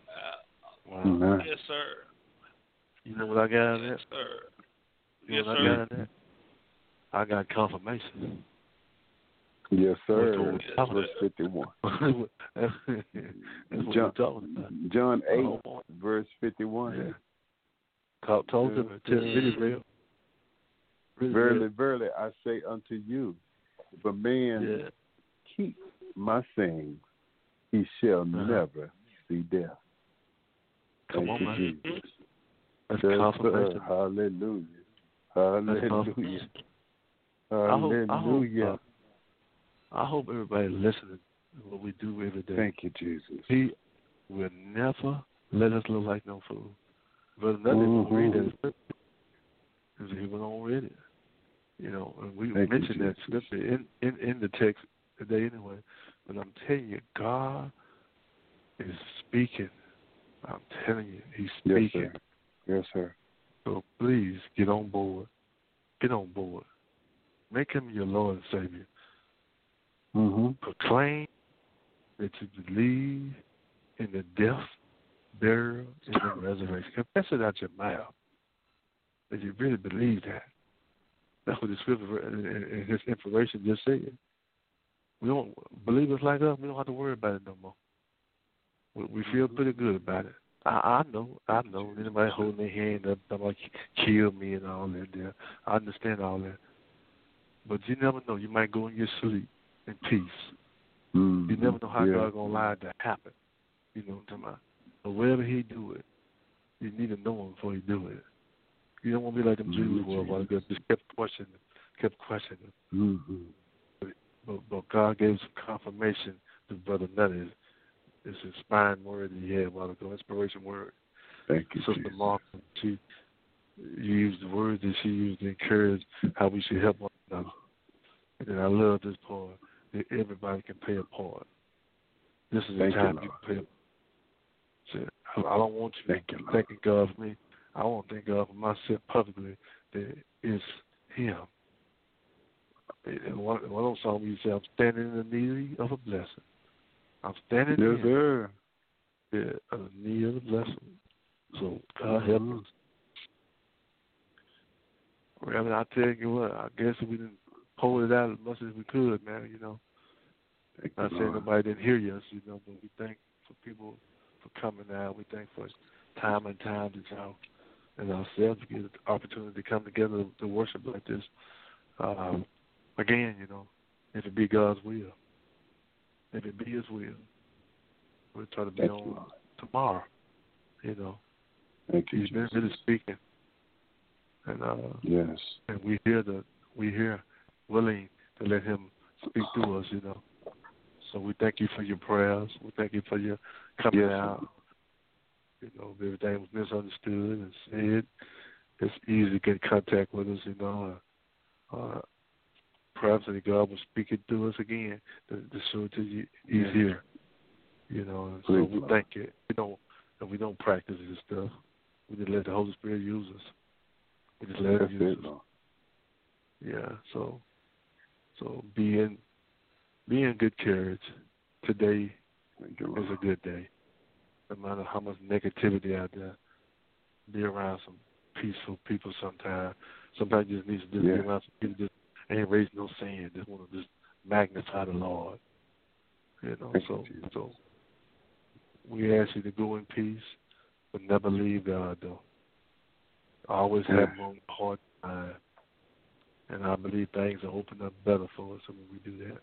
Yes, sir. You know what I got out of that? Yes, sir. You know what I got out of that? I got confirmation. Yes, sir. Verse 51. That's what you're talking about. John 8, verse 51. Yeah. Told him to tell really real. Verily, verily, I say unto you, if a man keep my sayings, he shall never see death. Come on, man. Jesus. That's confirmation. Hallelujah. Hallelujah. Hallelujah. I hope everybody listening to what we do every day. Thank you, Jesus. He will never let us look like no fool. Brother Nutty read that scripture. He went on read it. You know, and we mentioned that scripture in the text today anyway. But I'm telling you, God is speaking. I'm telling you, He's speaking. Yes, sir. So please get on board. Get on board. Make Him your Lord and Savior. Proclaim that you believe in the death, burial, and the resurrection. Confess it out your mouth that you really believe that. That's what the scripture and His information just said. We don't believe it's like us. We don't have to worry about it no more. We feel pretty good about it. I know. Anybody holding their hand up, somebody kill me and all that there. I understand all that. But you never know. You might go in your sleep in peace. You never know how God's going to allow it to happen. You know what I'm talking about? But wherever He do it, you need to know Him before He do it. You don't want to be like them Jews who just kept questioning. But God gave some confirmation to Brother Nutty. It's an inspiring word that he had a while ago, inspiration word. Thank you, Sister Martha, she used the words that she used to encourage how we should help one another. And then I love this part, that everybody can play a part. This is the time you can play a part. So I don't want you thanking God for me. I want to thank God for myself publicly that it's Him. And one of those songs you say, I'm standing in the need of a blessing. I'm standing in the need of a blessing. So God help us. I mean, I tell you what, I guess we didn't pull it out as much as we could, man, you know. Not saying nobody didn't hear us, you know, but we thank for people for coming out. We thank for time and time that y'all and ourselves get the opportunity to come together to worship like this. Again, you know, if it be God's will. If it be His will, we'll try to be on tomorrow. You know, He's been really speaking, and and we hear willing to let Him speak through us. You know, so we thank you for your prayers. We thank you for your coming out. You know, if everything was misunderstood and said, it's easy to get in contact with us. You know. Perhaps that God will speak it to us again to show it to you He's here. You know, and so we thank you. We don't practice this stuff. We just let the Holy Spirit use us. We just let Him use us. Yeah, so be in good courage. Today is a good day. No matter how much negativity out there, be around some peaceful people sometimes. Sometimes you just need to be around some people just ain't raising no sin. Just want to just magnify the Lord. You know, so we ask you to go in peace, but never leave God though. Always have Him on the heart and mind. And I believe things will open up better for us when we do that.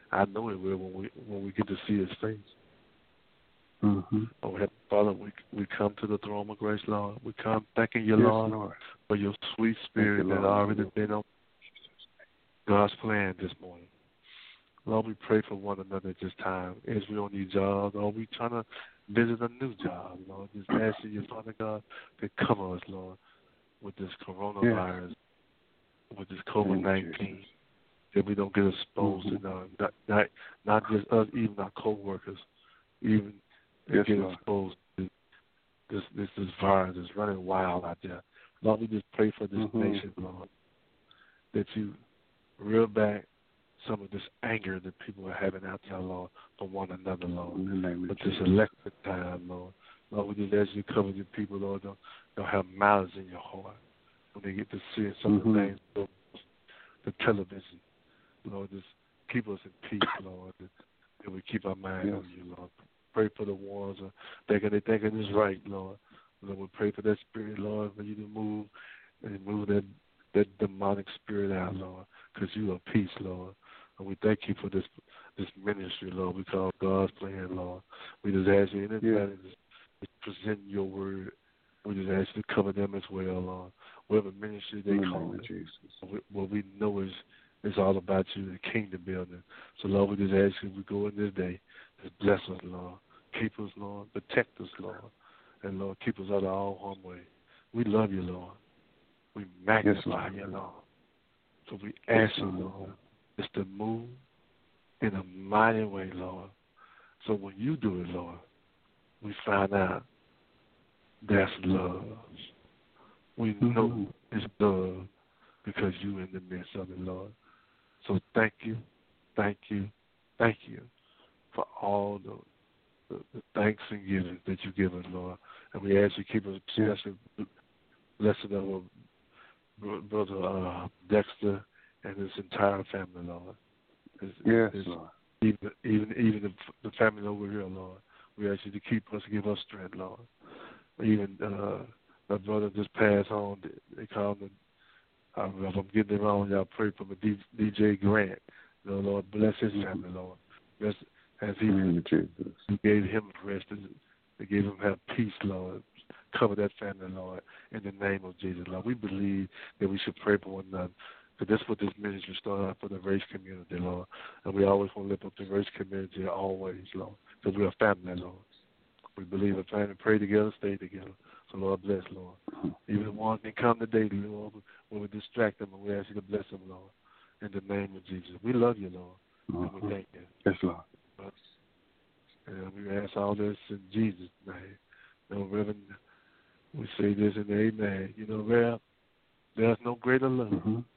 I know it will when we get to see His face. Mm-hmm. Oh, Heavenly Father, we come to the throne of grace, Lord. We come thanking you, Yes, Lord, for your sweet spirit that already been on God's plan this morning. Lord, we pray for one another at this time as we on these jobs, or we trying to visit a new job, Lord. Just asking you, Father God, to cover us, Lord, with this coronavirus, with this COVID-19, that we don't get exposed to not just us, even our co-workers, even get exposed to this virus that's running wild out there. Lord, we just pray for this nation, Lord, that you reel back some of this anger that people are having out there, Lord, for one another, Lord. But this election time, Lord, we just ask you to cover your people, Lord. Don't have malice in your heart when they get to see some of the things, the television, Lord. Just keep us in peace, Lord, that we keep our mind on you, Lord. Pray for the ones they thinking is right, Lord. Lord, we pray for that spirit, Lord, for you to move that demonic spirit out, Lord, because you are peace, Lord. And we thank you for this ministry, Lord. We call God's plan, Lord. We just ask you, anybody that's presenting your word, we just ask you to cover them as well, Lord. Whatever ministry they call it, what we know is all about you, the kingdom building. So, Lord, we just ask you, we go in this day, just bless us, Lord. Keep us, Lord. Protect us, Lord. And, Lord, keep us out of all harm way. We love you, Lord. We magnify you, Lord. So we ask you, Lord, just to move in a mighty way, Lord. So when you do it, Lord, we find out that's love. We know it's love because you in the midst of it, Lord. So thank you for all the thanks and giving that you give us, Lord. And we ask you to keep us especially blessed our brother Dexter and his entire family, Lord. Lord. Even the family over here, Lord. We ask you to keep us, give us strength, Lord. Even my brother just passed on. They call him, if I'm getting it wrong, y'all pray for me, DJ Grant. Lord, bless his family, Lord. Bless as you gave him rest, they gave him have peace, Lord. Cover that family, Lord, in the name of Jesus, Lord. We believe that we should pray for one another. Because that's what this ministry started out for, the race community, Lord. And we always want to lift up the race community always, Lord. Because we're a family, Lord. We believe in trying to pray together, stay together. So, Lord, bless, Lord. Even the ones that come today, Lord, when we distract them, and we ask you to bless them, Lord. In the name of Jesus. We love you, Lord. And we thank you. Yes, Lord. And we ask all this in Jesus' name. Reverend, we say this in the amen. There's no greater love.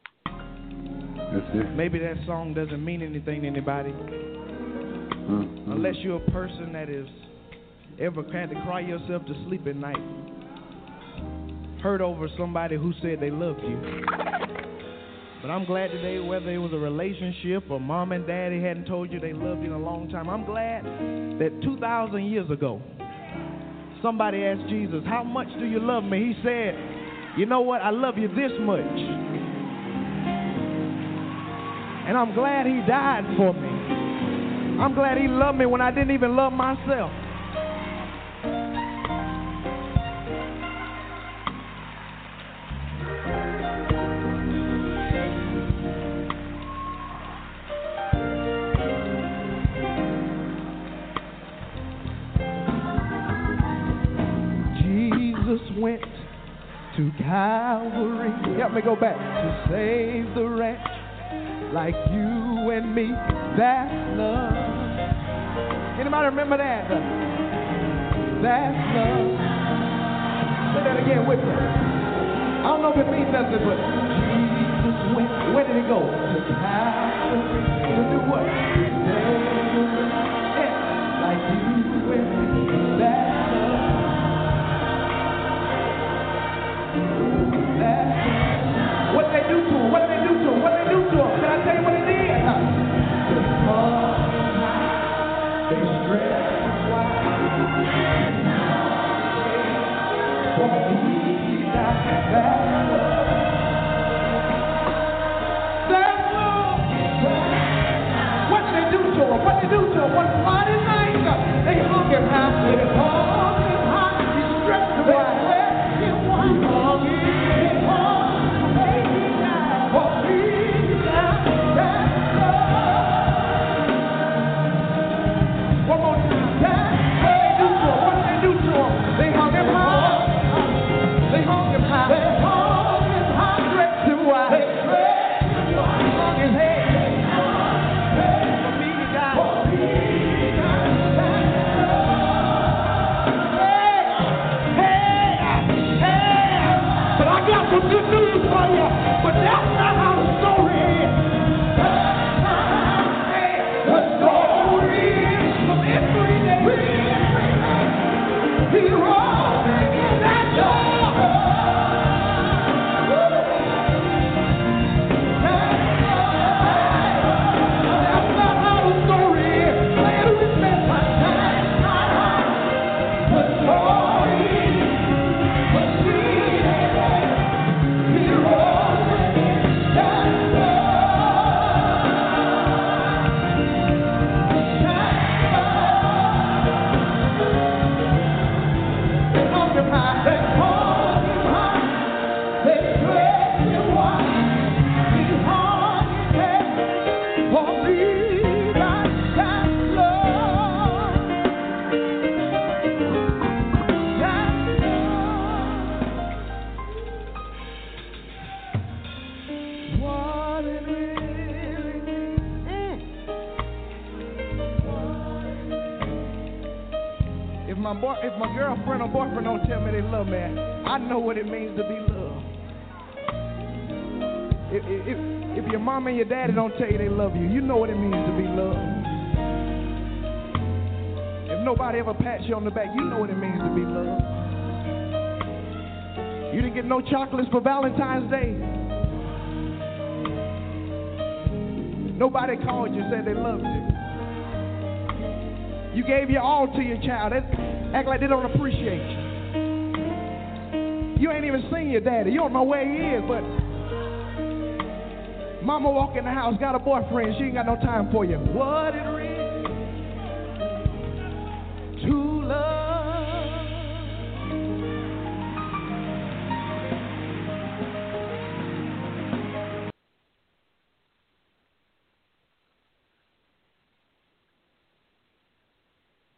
Maybe that song doesn't mean anything to anybody unless you're a person that is ever had to cry yourself to sleep at night, hurt over somebody who said they loved you. But I'm glad today, whether it was a relationship or mom and daddy hadn't told you they loved you in a long time, I'm glad that 2,000 years ago somebody asked Jesus, how much do you love me? He said, you know what, I love you this much. And I'm glad he died for me. I'm glad he loved me when I didn't even love myself. Jesus went to Calvary. Help me go back. To save the wretch like you and me. That's love. Anybody remember that? That's love. Say that again with me. I don't know if it means nothing, but Jesus went. Where did he go? To Calvary. To do what? To save the wretch like you and me. That's love. That's love. What they do to him? What they do to him? What they do to him? Can I tell you what he did? They stretched him wide. He died. That's love. to him one Friday night. They hung him high. They hung him high. He stretched him wide. He hung him one more time. What did they do to him? They hung him high. They hung him high. They hung him high. Stretched him wide. They hung his head. For me to die. Hey. But I got some good news for you. But that's not how the story is. The story is from every day. He rose in that door. That's not how the story is. Later we spent my time. The story was sweet. He rose in that door. They hung him high. They hung him high. They stretched him wide. He hung his head for me like that love. That love. What it really means. If my girlfriend or boyfriend don't tell me they love me, I know what it means to be loved. If your mom and your daddy don't tell you they love you, you know what it means to be loved. If nobody ever pats you on the back, you know what it means to be loved. You didn't get no chocolates for Valentine's Day. Nobody called you and said they loved you. You gave your all to your child. They act like they don't appreciate you. You ain't even seen your daddy. You don't know where he is, but mama walk in the house, got a boyfriend. She ain't got no time for you. What it really